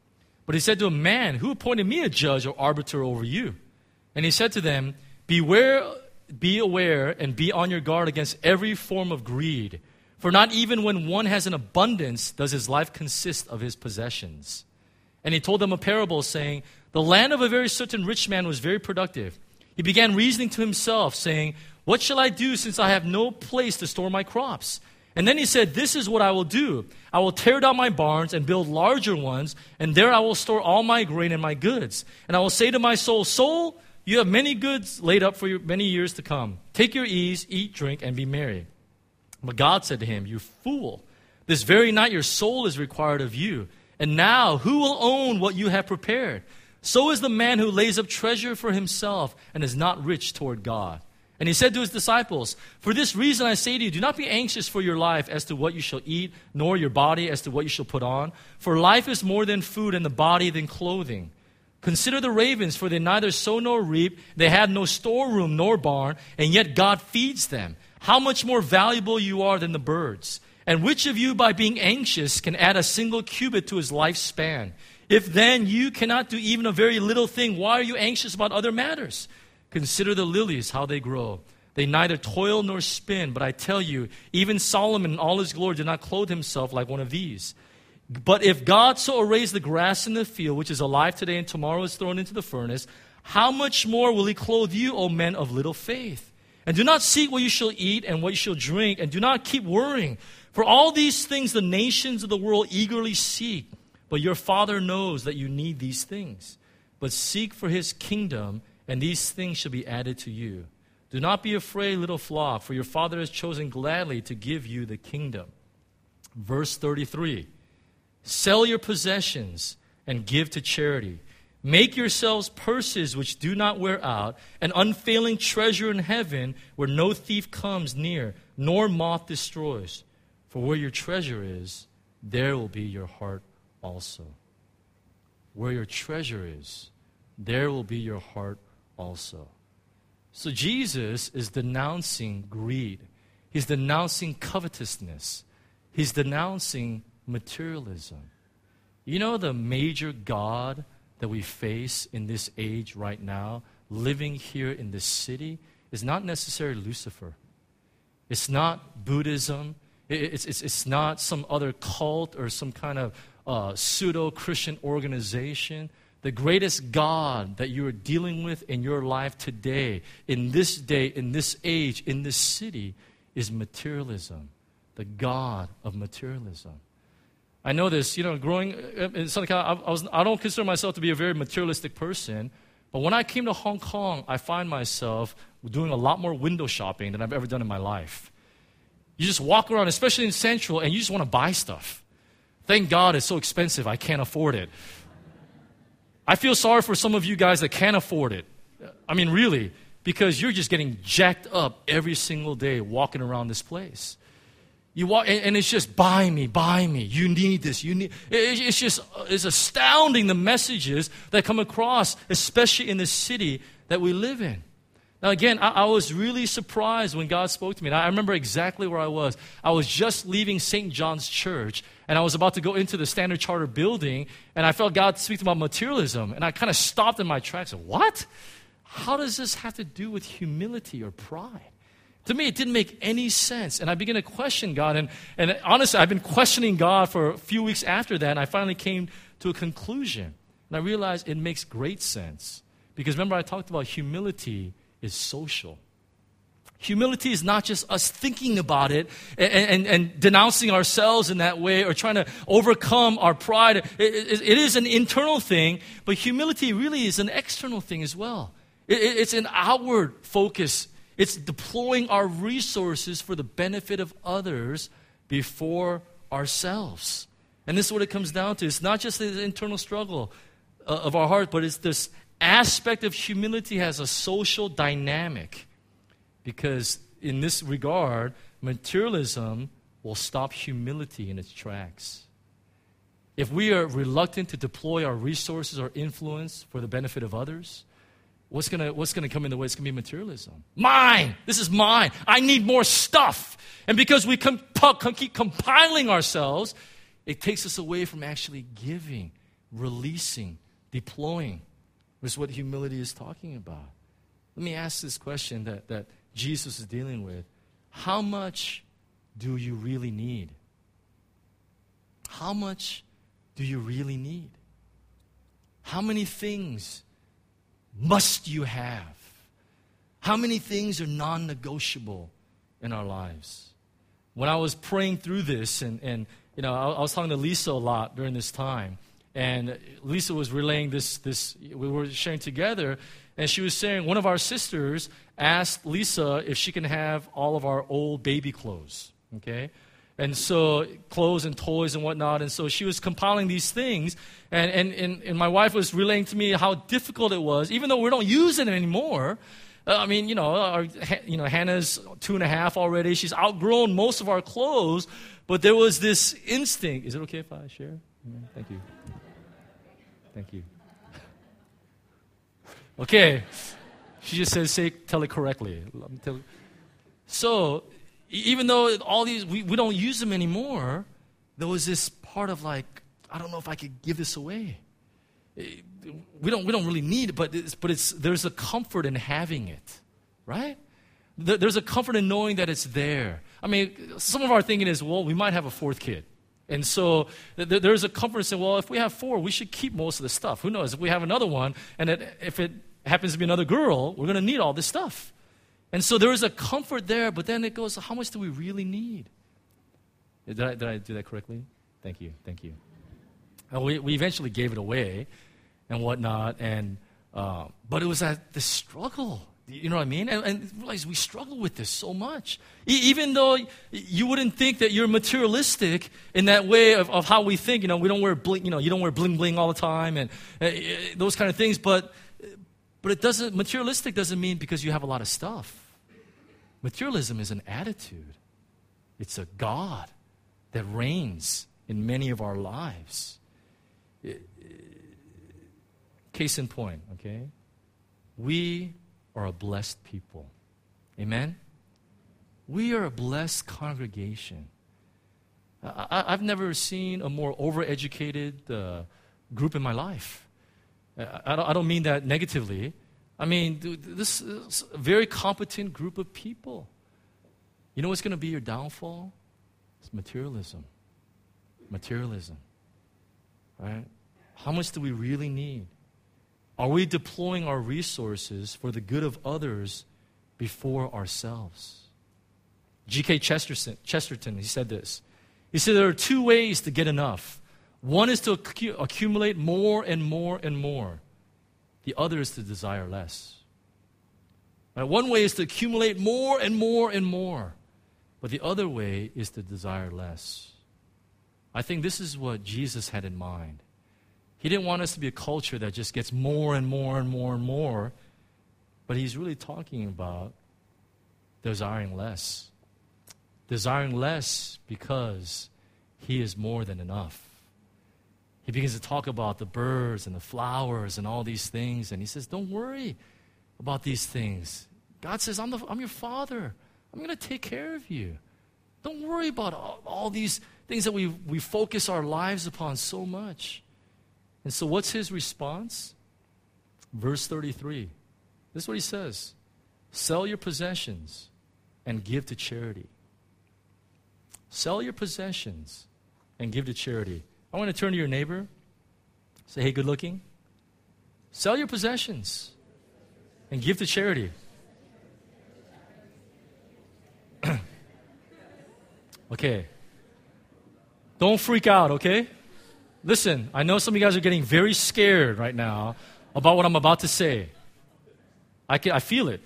But he said to him, man, who appointed me a judge or arbiter over you? And he said to them, beware, be aware and be on your guard against every form of greed. For not even when one has an abundance does his life consist of his possessions. And he told them a parable, saying, the land of a very certain rich man was very productive. He began reasoning to himself, saying, what shall I do since I have no place to store my crops? And then he said, this is what I will do. I will tear down my barns and build larger ones, and there I will store all my grain and my goods. And I will say to my soul, soul, you have many goods laid up for your many years to come. Take your ease, eat, drink, and be merry. But God said to him, you fool, this very night your soul is required of you. And now who will own what you have prepared? So is the man who lays up treasure for himself and is not rich toward God. And he said to his disciples, for this reason I say to you, do not be anxious for your life as to what you shall eat, nor your body as to what you shall put on. For life is more than food, and the body than clothing. Consider the ravens, for they neither sow nor reap, they have no storeroom nor barn, and yet God feeds them. How much more valuable you are than the birds. And which of you, by being anxious, can add a single cubit to his lifespan? If then you cannot do even a very little thing, why are you anxious about other matters? Consider the lilies, how they grow. They neither toil nor spin, but I tell you, even Solomon in all his glory did not clothe himself like one of these. But if God so arrays the grass in the field, which is alive today and tomorrow is thrown into the furnace, how much more will he clothe you, O men of little faith? And do not seek what you shall eat and what you shall drink, and do not keep worrying. For all these things the nations of the world eagerly seek, but your Father knows that you need these things. But seek for his kingdom, and these things shall be added to you. Do not be afraid, little flock, for your Father has chosen gladly to give you the kingdom. Verse thirty-three, sell your possessions and give to charity. Make yourselves purses which do not wear out, an unfailing treasure in heaven where no thief comes near, nor moth destroys. For where your treasure is, there will be your heart also. Where your treasure is, there will be your heart also. So Jesus is denouncing greed. He's denouncing covetousness. He's denouncing materialism. You know the major god that we face in this age right now, living here in this city, is not necessarily Lucifer. It's not Buddhism. It's, it's, it's not some other cult or some kind of uh, pseudo-Christian organization. The greatest God that you are dealing with in your life today, in this day, in this age, in this city, is materialism. The God of materialism. I know this, you know, growing in Southern California, I, I, was, I don't consider myself to be a very materialistic person, but when I came to Hong Kong, I find myself doing a lot more window shopping than I've ever done in my life. You just walk around, especially in Central, and you just want to buy stuff. Thank God it's so expensive, I can't afford it. I feel sorry for some of you guys that can't afford it. I mean, really, because you're just getting jacked up every single day walking around this place. You walk, and, and it's just, buy me, buy me. You need this. You need. It, it's just, it's astounding the messages that come across, especially in the city that we live in. Now, again, I, I was really surprised when God spoke to me. And I remember exactly where I was. I was just leaving Saint John's Church, and I was about to go into the Standard Charter building, and I felt God speak about materialism. And I kind of stopped in my tracks and said, what? How does this have to do with humility or pride? To me, it didn't make any sense. And I began to question God. And, and honestly, I've been questioning God for a few weeks after that, and I finally came to a conclusion. And I realized it makes great sense. Because remember, I talked about humility is social. Humility is not just us thinking about it and, and, and denouncing ourselves in that way or trying to overcome our pride. It, it, it is an internal thing, but humility really is an external thing as well. It, it, it's an outward focus. It's deploying our resources for the benefit of others before ourselves. And this is what it comes down to. It's not just the internal struggle uh, of our heart, but it's this aspect of humility has a social dynamic. Because in this regard, materialism will stop humility in its tracks. If we are reluctant to deploy our resources or influence for the benefit of others, what's going to what's going to come in the way? It's going to be materialism. Mine! This is mine. I need more stuff. And because we comp- com- keep compiling ourselves, it takes us away from actually giving releasing, deploying. This is what humility is talking about. Let me ask this question that, that Jesus is dealing with. How much do you really need? How much do you really need? How many things must you have? How many things are non-negotiable in our lives? When I was praying through this, and, and you know, I, I was talking to Lisa a lot during this time, and Lisa was relaying this, this, we were sharing together, and she was saying one of our sisters asked Lisa if she can have all of our old baby clothes, okay? And so clothes and toys and whatnot, and so she was compiling these things, and, and, and, and my wife was relaying to me how difficult it was, even though we don't use it anymore. Uh, I mean, you know, our, you know, Hannah's two and a half already. She's outgrown most of our clothes, but there was this instinct. Is it okay if I share? Yeah, thank you. Thank you. Okay. She just says, say, tell it correctly. Tell it. So, even though all these, we, we don't use them anymore, there was this part of like, I don't know if I could give this away. We don't, we don't really need it, but, it's, but it's, there's a comfort in having it, right? There's a comfort in knowing that it's there. I mean, some of our thinking is, well, we might have a fourth kid. And so th- there's a comfort in saying, well, if we have four, we should keep most of the stuff. Who knows? If we have another one, and it, if it happens to be another girl, we're going to need all this stuff. And so there is a comfort there, but then it goes, how much do we really need? Did I, did I do that correctly? Thank you, thank you. And we, we eventually gave it away and whatnot, and uh, but it was that this struggle. You know what I mean? And, and realize we struggle with this so much. E- even though you wouldn't think that you're materialistic in that way of, of how we think. You know, we don't wear bling. You know, you don't wear bling bling all the time and uh, those kind of things. But but it doesn't. Materialistic doesn't mean because you have a lot of stuff. Materialism is an attitude. It's a God that reigns in many of our lives. Case in point, okay? We are a blessed people. Amen? We are a blessed congregation. I, I've never seen a more overeducated uh, group in my life. I don't, I don't mean that negatively. I mean, this is a very competent group of people. You know what's going to be your downfall? It's materialism. Materialism. Right? How much do we really need? Are we deploying our resources for the good of others before ourselves? G K Chesterton, Chesterton, he said this. He said there are two ways to get enough. One is to accu- accumulate more and more and more. The other is to desire less. Right? One way is to accumulate more and more and more. But the other way is to desire less. I think this is what Jesus had in mind. He didn't want us to be a culture that just gets more and more and more and more. But he's really talking about desiring less. Desiring less because he is more than enough. He begins to talk about the birds and the flowers and all these things. And he says, don't worry about these things. God says, I'm, the, I'm your father. I'm going to take care of you. Don't worry about all, all these things that we, we focus our lives upon so much. And so what's his response? Verse thirty-three. This is what he says. Sell your possessions and give to charity. Sell your possessions and give to charity. I want to turn to your neighbor. Say, hey, good looking. Sell your possessions and give to charity. Okay. Don't freak out, okay? Listen, I know some of you guys are getting very scared right now about what I'm about to say. I, can, I feel it.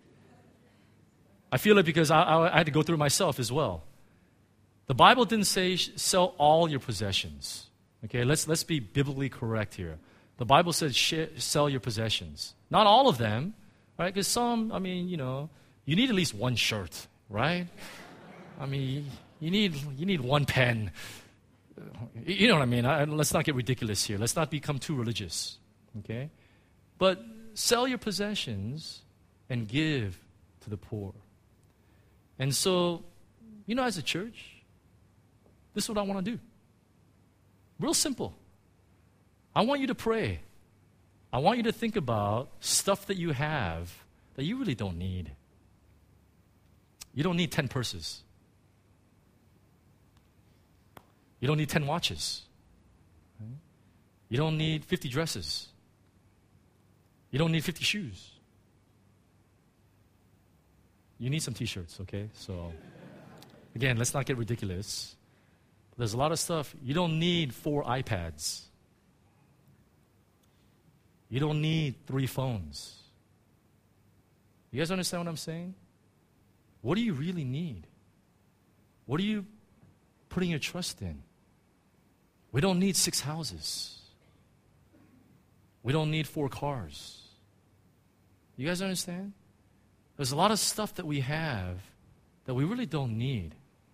I feel it because I, I, I had to go through it myself as well. The Bible didn't say sell all your possessions. Okay, let's, let's be biblically correct here. The Bible says sh- sell your possessions. Not all of them, right? Because some, I mean, you know, you need at least one shirt, right? I mean, you need, you need one pen. You know what I mean? I, let's not get ridiculous here. Let's not become too religious, okay? But sell your possessions and give to the poor. And so, you know, as a church, this is what I want to do. Real simple. I want you to pray. I want you to think about stuff that you have that you really don't need. You don't need ten purses. You don't need ten watches. Right? You don't need fifty dresses. You don't need fifty shoes. You need some t-shirts, okay? So, again, let's not get ridiculous. There's a lot of stuff. You don't need four iPads. You don't need three phones. You guys understand what I'm saying? What do you really need? What are you putting your trust in? We don't need six houses. We don't need four cars. You guys understand? There's a lot of stuff that we have that we really don't need,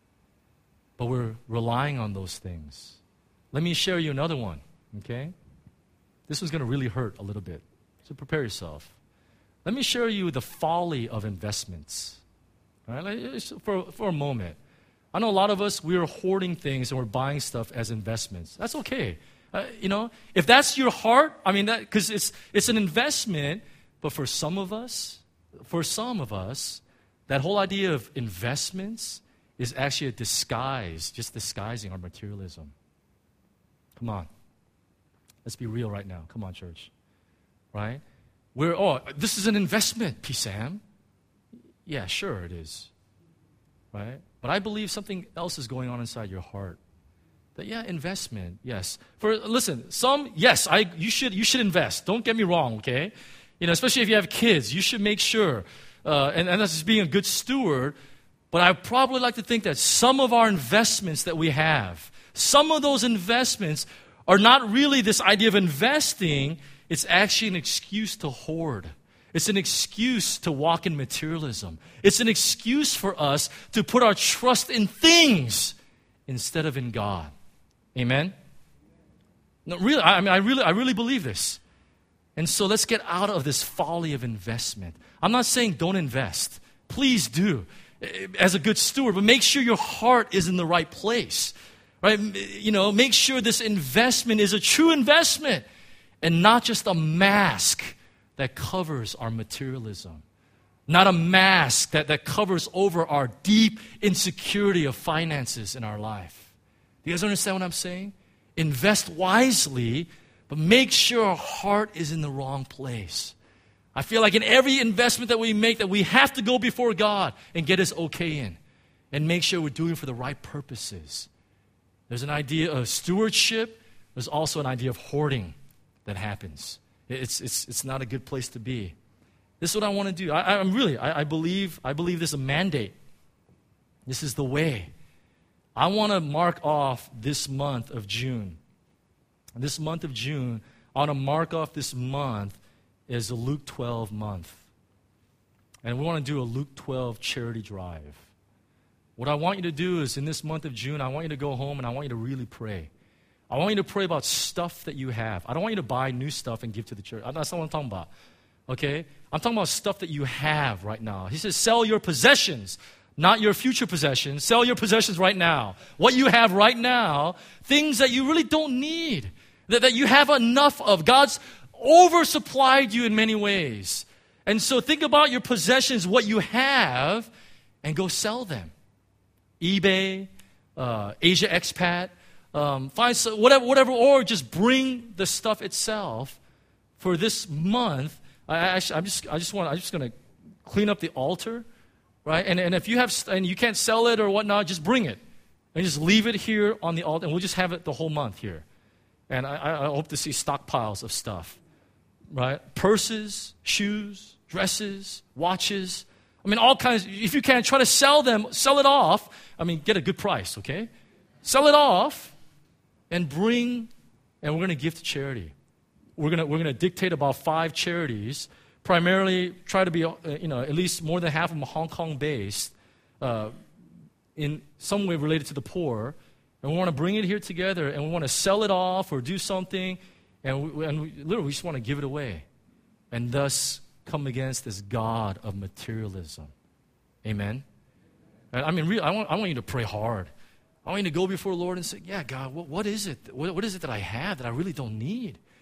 but we're relying on those things. Let me share you another one, okay? This one's going to really hurt a little bit, so prepare yourself. Let me share you the folly of investments. All right, for, for a moment. I know a lot of us, we're hoarding things and we're buying stuff as investments. That's okay. Uh, you know, if that's your heart, I mean, because it's, it's an investment, but for some of us, for some of us, that whole idea of investments is actually a disguise, just disguising our materialism. Come on. Let's be real right now. Come on, church. Right? We're, oh, this is an investment, P. Sam. Yeah, sure it is. Right? But I believe something else is going on inside your heart. That, yeah, investment, yes. For listen, some, yes, I you should you should invest. Don't get me wrong, okay? You know, especially if you have kids, you should make sure, uh, and, and that's just being a good steward. But I probably like to think that some of our investments that we have, some of those investments are not really this idea of investing. It's actually an excuse to hoard. It's an excuse to walk in materialism. It's an excuse for us to put our trust in things instead of in God. Amen? No, really, I mean, I really, I really believe this. And so let's get out of this folly of investment. I'm not saying don't invest. Please do, as a good steward, but make sure your heart is in the right place. Right? You know, make sure this investment is a true investment and not just a mask that covers our materialism. Not a mask that, that covers over our deep insecurity of finances in our life. Do you guys understand what I'm saying? Invest wisely, but make sure our heart is in the wrong place. I feel like in every investment that we make that we have to go before God and get His okay in and make sure we're doing it for the right purposes. There's an idea of stewardship. There's also an idea of hoarding that happens. It's, it's, it's not a good place to be. This is what I want to do. I, I'm really, I, I believe, I believe this is a mandate. This is the way. I want to mark off this month of June. This month of June, I want to mark off this month as a Luke twelve month. And we want to do a Luke twelve charity drive. What I want you to do is in this month of June, I want you to go home and I want you to really pray. I want you to pray about stuff that you have. I don't want you to buy new stuff and give to the church. That's not what I'm talking about. Okay? I'm talking about stuff that you have right now. He says, sell your possessions, not your future possessions. Sell your possessions right now. What you have right now, things that you really don't need, that, that you have enough of. God's oversupplied you in many ways. And so think about your possessions, what you have, and go sell them. eBay, uh, Asia Expat, um, find some, whatever, whatever, or just bring the stuff itself for this month. I, I, I'm just, I just want, I'm just going to clean up the altar, right? And and if you have, and you can't sell it or whatnot, just bring it and just leave it here on the altar, and we'll just have it the whole month here. And I, I hope to see stockpiles of stuff, right? Purses, shoes, dresses, watches. I mean, all kinds. If you can, try to sell them, sell it off. I mean, get a good price, okay? Sell it off and bring, and we're going to give to charity. We're going to we're going to dictate about five charities, primarily try to be, uh, you know, at least more than half of them Hong Kong based, uh, in some way related to the poor. And we want to bring it here together, and we want to sell it off or do something, and we, and we, literally we just want to give it away, and thus come against this God of materialism. Amen? And I mean, really, I want, I want you to pray hard. I want you to go before the Lord and say, yeah, God, what, what is it? What, what is it that I have that I really don't need?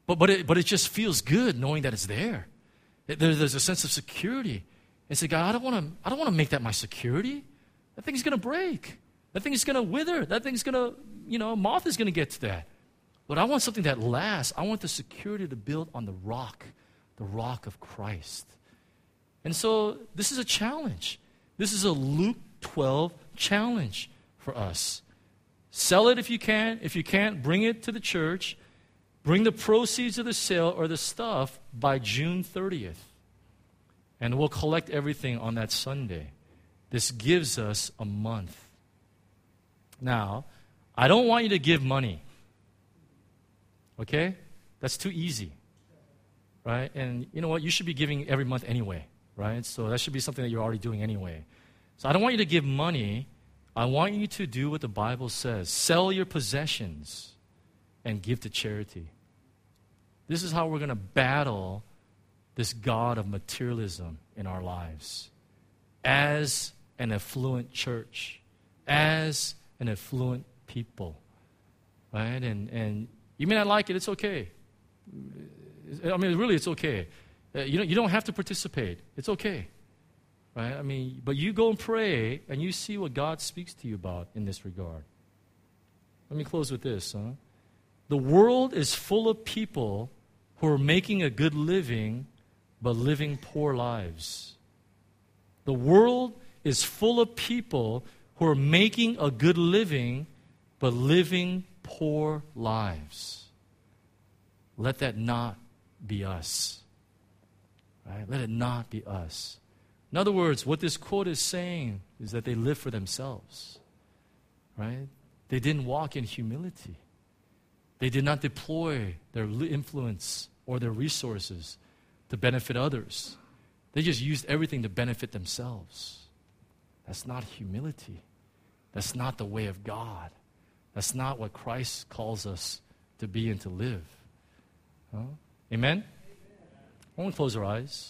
But, but, it, but it just feels good knowing that it's there. There, there's a sense of security. And say, God, I don't want to I don't want to make that my security. That thing's going to break. That thing's going to wither. That thing's going to, you know, moth is going to get to that. But I want something that lasts. I want the security to build on the rock, the rock of Christ. And so this is a challenge. This is a Luke twelve challenge for us. Sell it if you can. If you can't, bring it to the church. Bring the proceeds of the sale or the stuff by June thirtieth. And we'll collect everything on that Sunday. This gives us a month. Now, I don't want you to give money. Okay? That's too easy. Right? And you know what? You should be giving every month anyway. Right? So that should be something that you're already doing anyway. So I don't want you to give money. I want you to do what the Bible says. Sell your possessions and give to charity. This is how we're going to battle this God of materialism in our lives. As an affluent church. As an affluent people. Right? And, and you may not like it, it's okay. I mean, really, it's okay. Uh, you, don't, you don't have to participate. It's okay. Right? I mean, but you go and pray, and you see what God speaks to you about in this regard. Let me close with this. Huh? The world is full of people who are making a good living, but living poor lives. The world is full of people who are making a good living, but living poor lives. Let that not be us. Right? Let it not be us. In other words, what this quote is saying is that they live for themselves. Right? They didn't walk in humility. They did not deploy their influence or their resources to benefit others. They just used everything to benefit themselves. That's not humility. That's not the way of God. That's not what Christ calls us to be and to live. Huh? Amen? I want to close our eyes.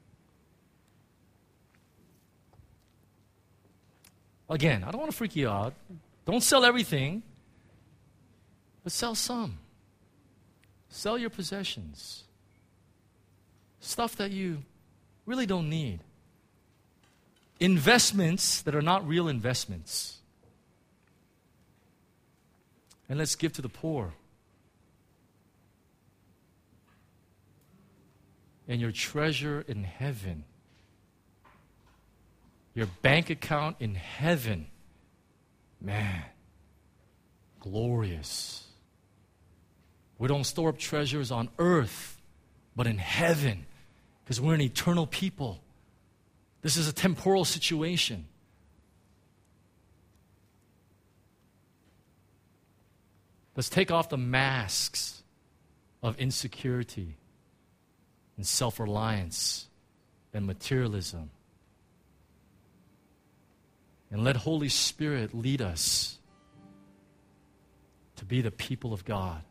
Again, I don't want to freak you out. Don't sell everything, but sell some. Sell your possessions. Stuff that you really don't need. Investments that are not real investments. And let's give to the poor. And your treasure in heaven, your bank account in heaven, man, glorious. We don't store up treasures on earth, but in heaven, because we're an eternal people. This is a temporal situation. Let's take off the masks of insecurity and self-reliance and materialism. And let Holy Spirit lead us to be the people of God.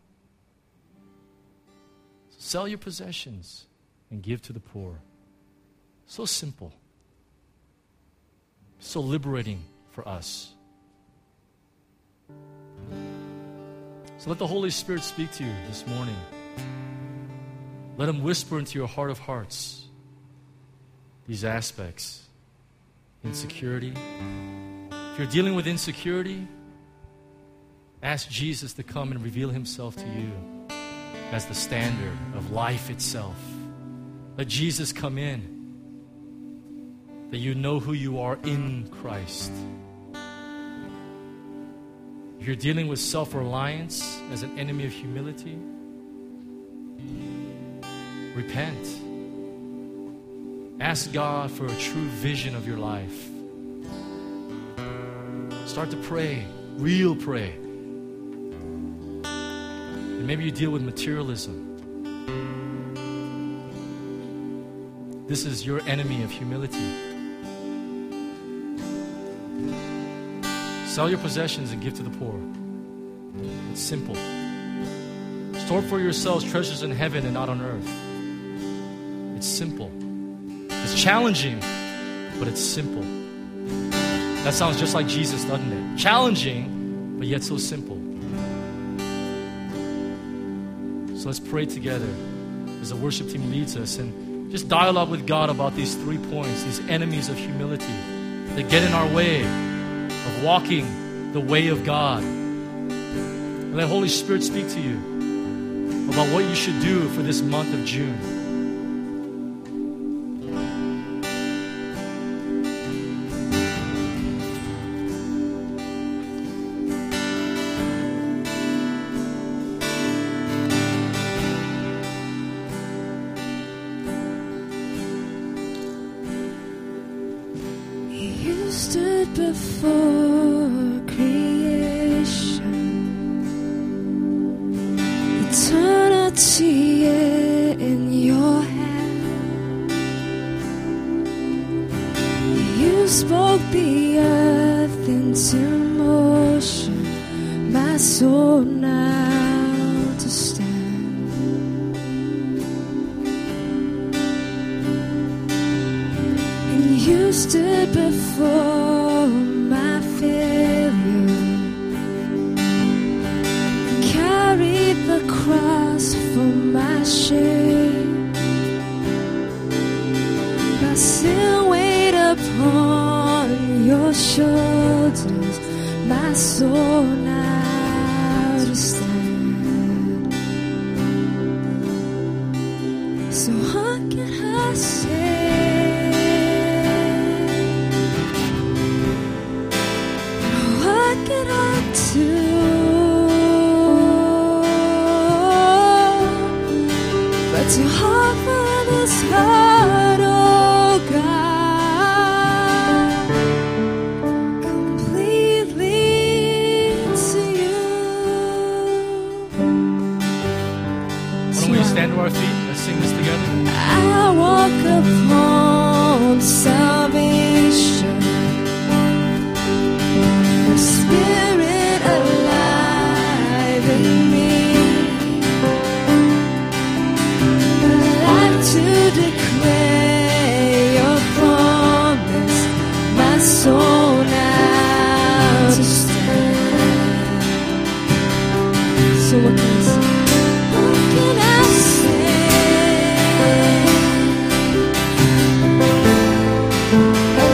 Sell your possessions and give to the poor. So simple. So liberating for us. So let the Holy Spirit speak to you this morning. Let Him whisper into your heart of hearts these aspects. Insecurity. If you're dealing with insecurity, ask Jesus to come and reveal Himself to you as the standard of life itself. Let Jesus come in, that you know who you are in Christ. If you're dealing with self-reliance as an enemy of humility, repent. Ask God for a true vision of your life. Start to pray, real pray. And maybe you deal with materialism. This is your enemy of humility. Sell your possessions and give to the poor. It's simple. Store for yourselves treasures in heaven and not on earth. It's simple. It's challenging, but it's simple. That sounds just like Jesus, doesn't it? Challenging, but yet so simple. So let's pray together as the worship team leads us and just dialogue with God about these three points, these enemies of humility that get in our way of walking the way of God. And let Holy Spirit speak to you about what you should do for this month of June. You stood before creation, eternity in your hand. You spoke the earth into motion, my soul now to stand. And you stood before my failure, carried the cross for my shame. My sin weighed upon your shoulders, my soul now to stand. So what can I say? What can I do but to offer this heart, oh God, completely to you? Why don't we stand to our feet? Let's sing this together. I walk upon salvation, the Spirit alive in me, the life to declare your promise, my soul now to stand. So what can I say? What can I say?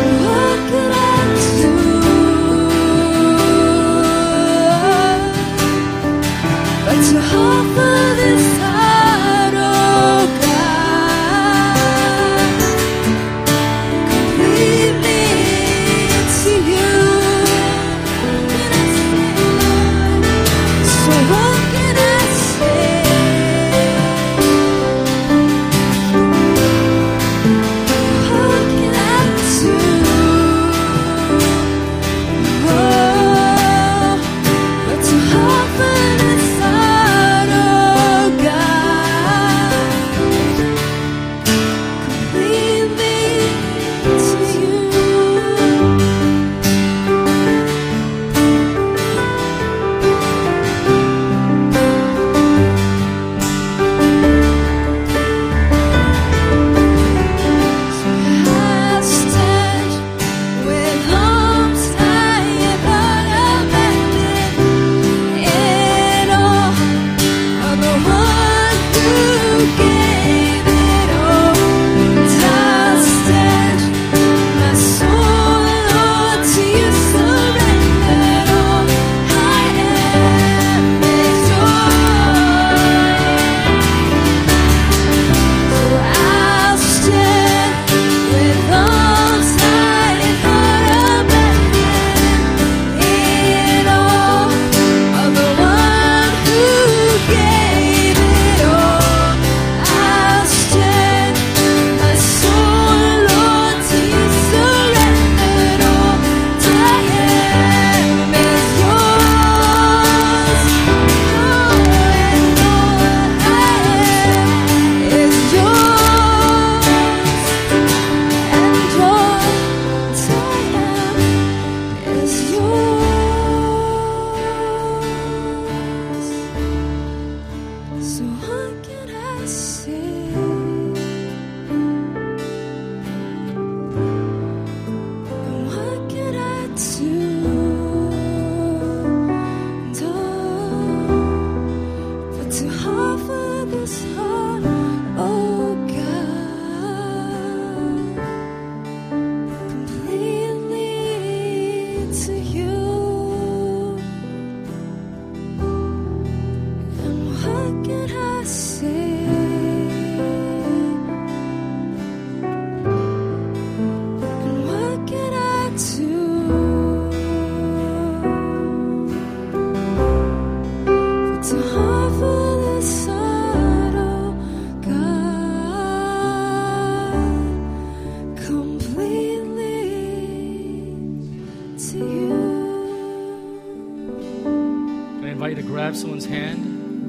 invite you to grab someone's hand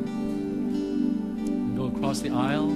and go across the aisle.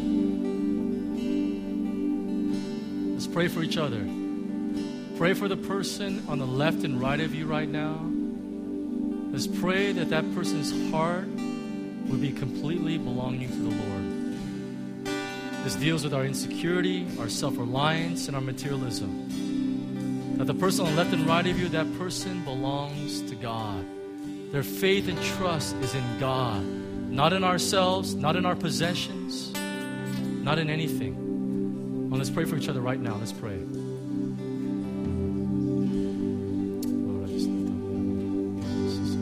Let's pray for each other. Pray for the person on the left and right of you right now. Let's pray that that person's heart would be completely belonging to the Lord. This deals with our insecurity, our self-reliance, and our materialism. That the person on the left and right of you, that person belongs to God. Their faith and trust is in God, not in ourselves, not in our possessions, not in anything. Well, let's pray for each other right now. Let's pray. Lord, I just lift up Jesus.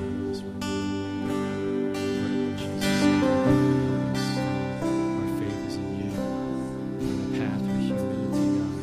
Our faith is in you. The path for humility, God.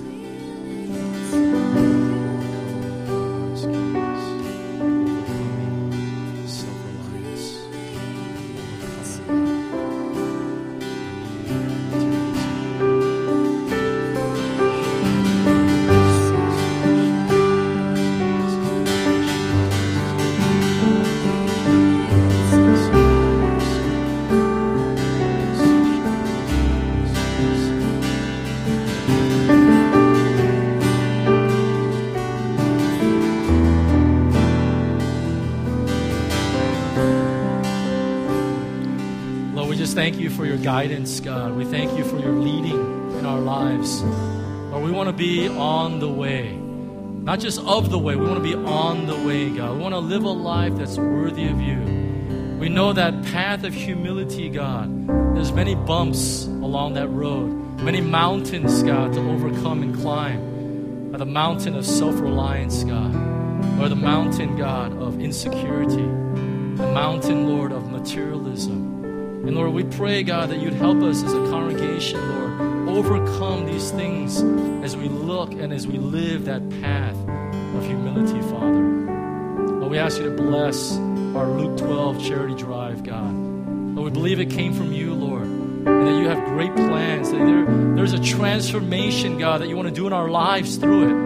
Thank you for your guidance, God. We thank you for your leading in our lives. Lord, we want to be on the way. Not just of the way, we want to be on the way, God. We want to live a life that's worthy of you. We know that path of humility, God. There's many bumps along that road, many mountains, God, to overcome and climb. The mountain of self-reliance, God, or the mountain, God, of insecurity, the mountain, Lord, of materialism. And Lord, we pray, God, that you'd help us as a congregation, Lord, overcome these things as we look and as we live that path of humility, Father. Lord, we ask you to bless our Luke twelve charity drive, God. Lord, we believe it came from you, Lord, and that you have great plans, that there, there's a transformation, God, that you want to do in our lives through it,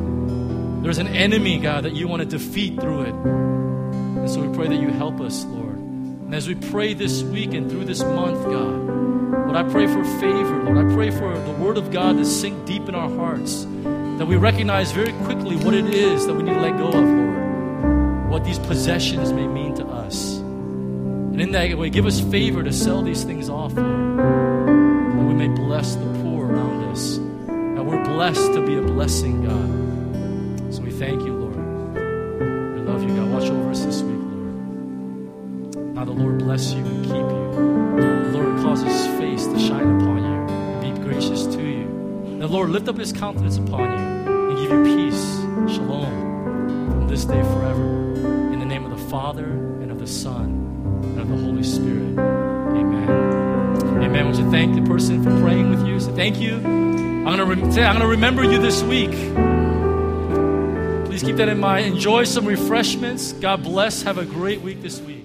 Lord. There's an enemy, God, that you want to defeat through it. And so we pray that you help us, Lord. And as we pray this week and through this month, God, Lord, I pray for favor. Lord, I pray for the Word of God to sink deep in our hearts, that we recognize very quickly what it is that we need to let go of, Lord, what these possessions may mean to us. And in that way, give us favor to sell these things off, Lord, that we may bless the poor around us, that we're blessed to be a blessing, God. So we thank you, Lord. We love you, God. Watch over us this week. Now the Lord bless you and keep you. The Lord cause his face to shine upon you and be gracious to you. The Lord lift up his countenance upon you and give you peace, shalom, from this day forever. In the name of the Father and of the Son and of the Holy Spirit. Amen. Amen. Would you thank the person for praying with you? Say thank you. I'm gonna re- say I'm gonna remember you this week. Please keep that in mind. Enjoy some refreshments. God bless. Have a great week this week.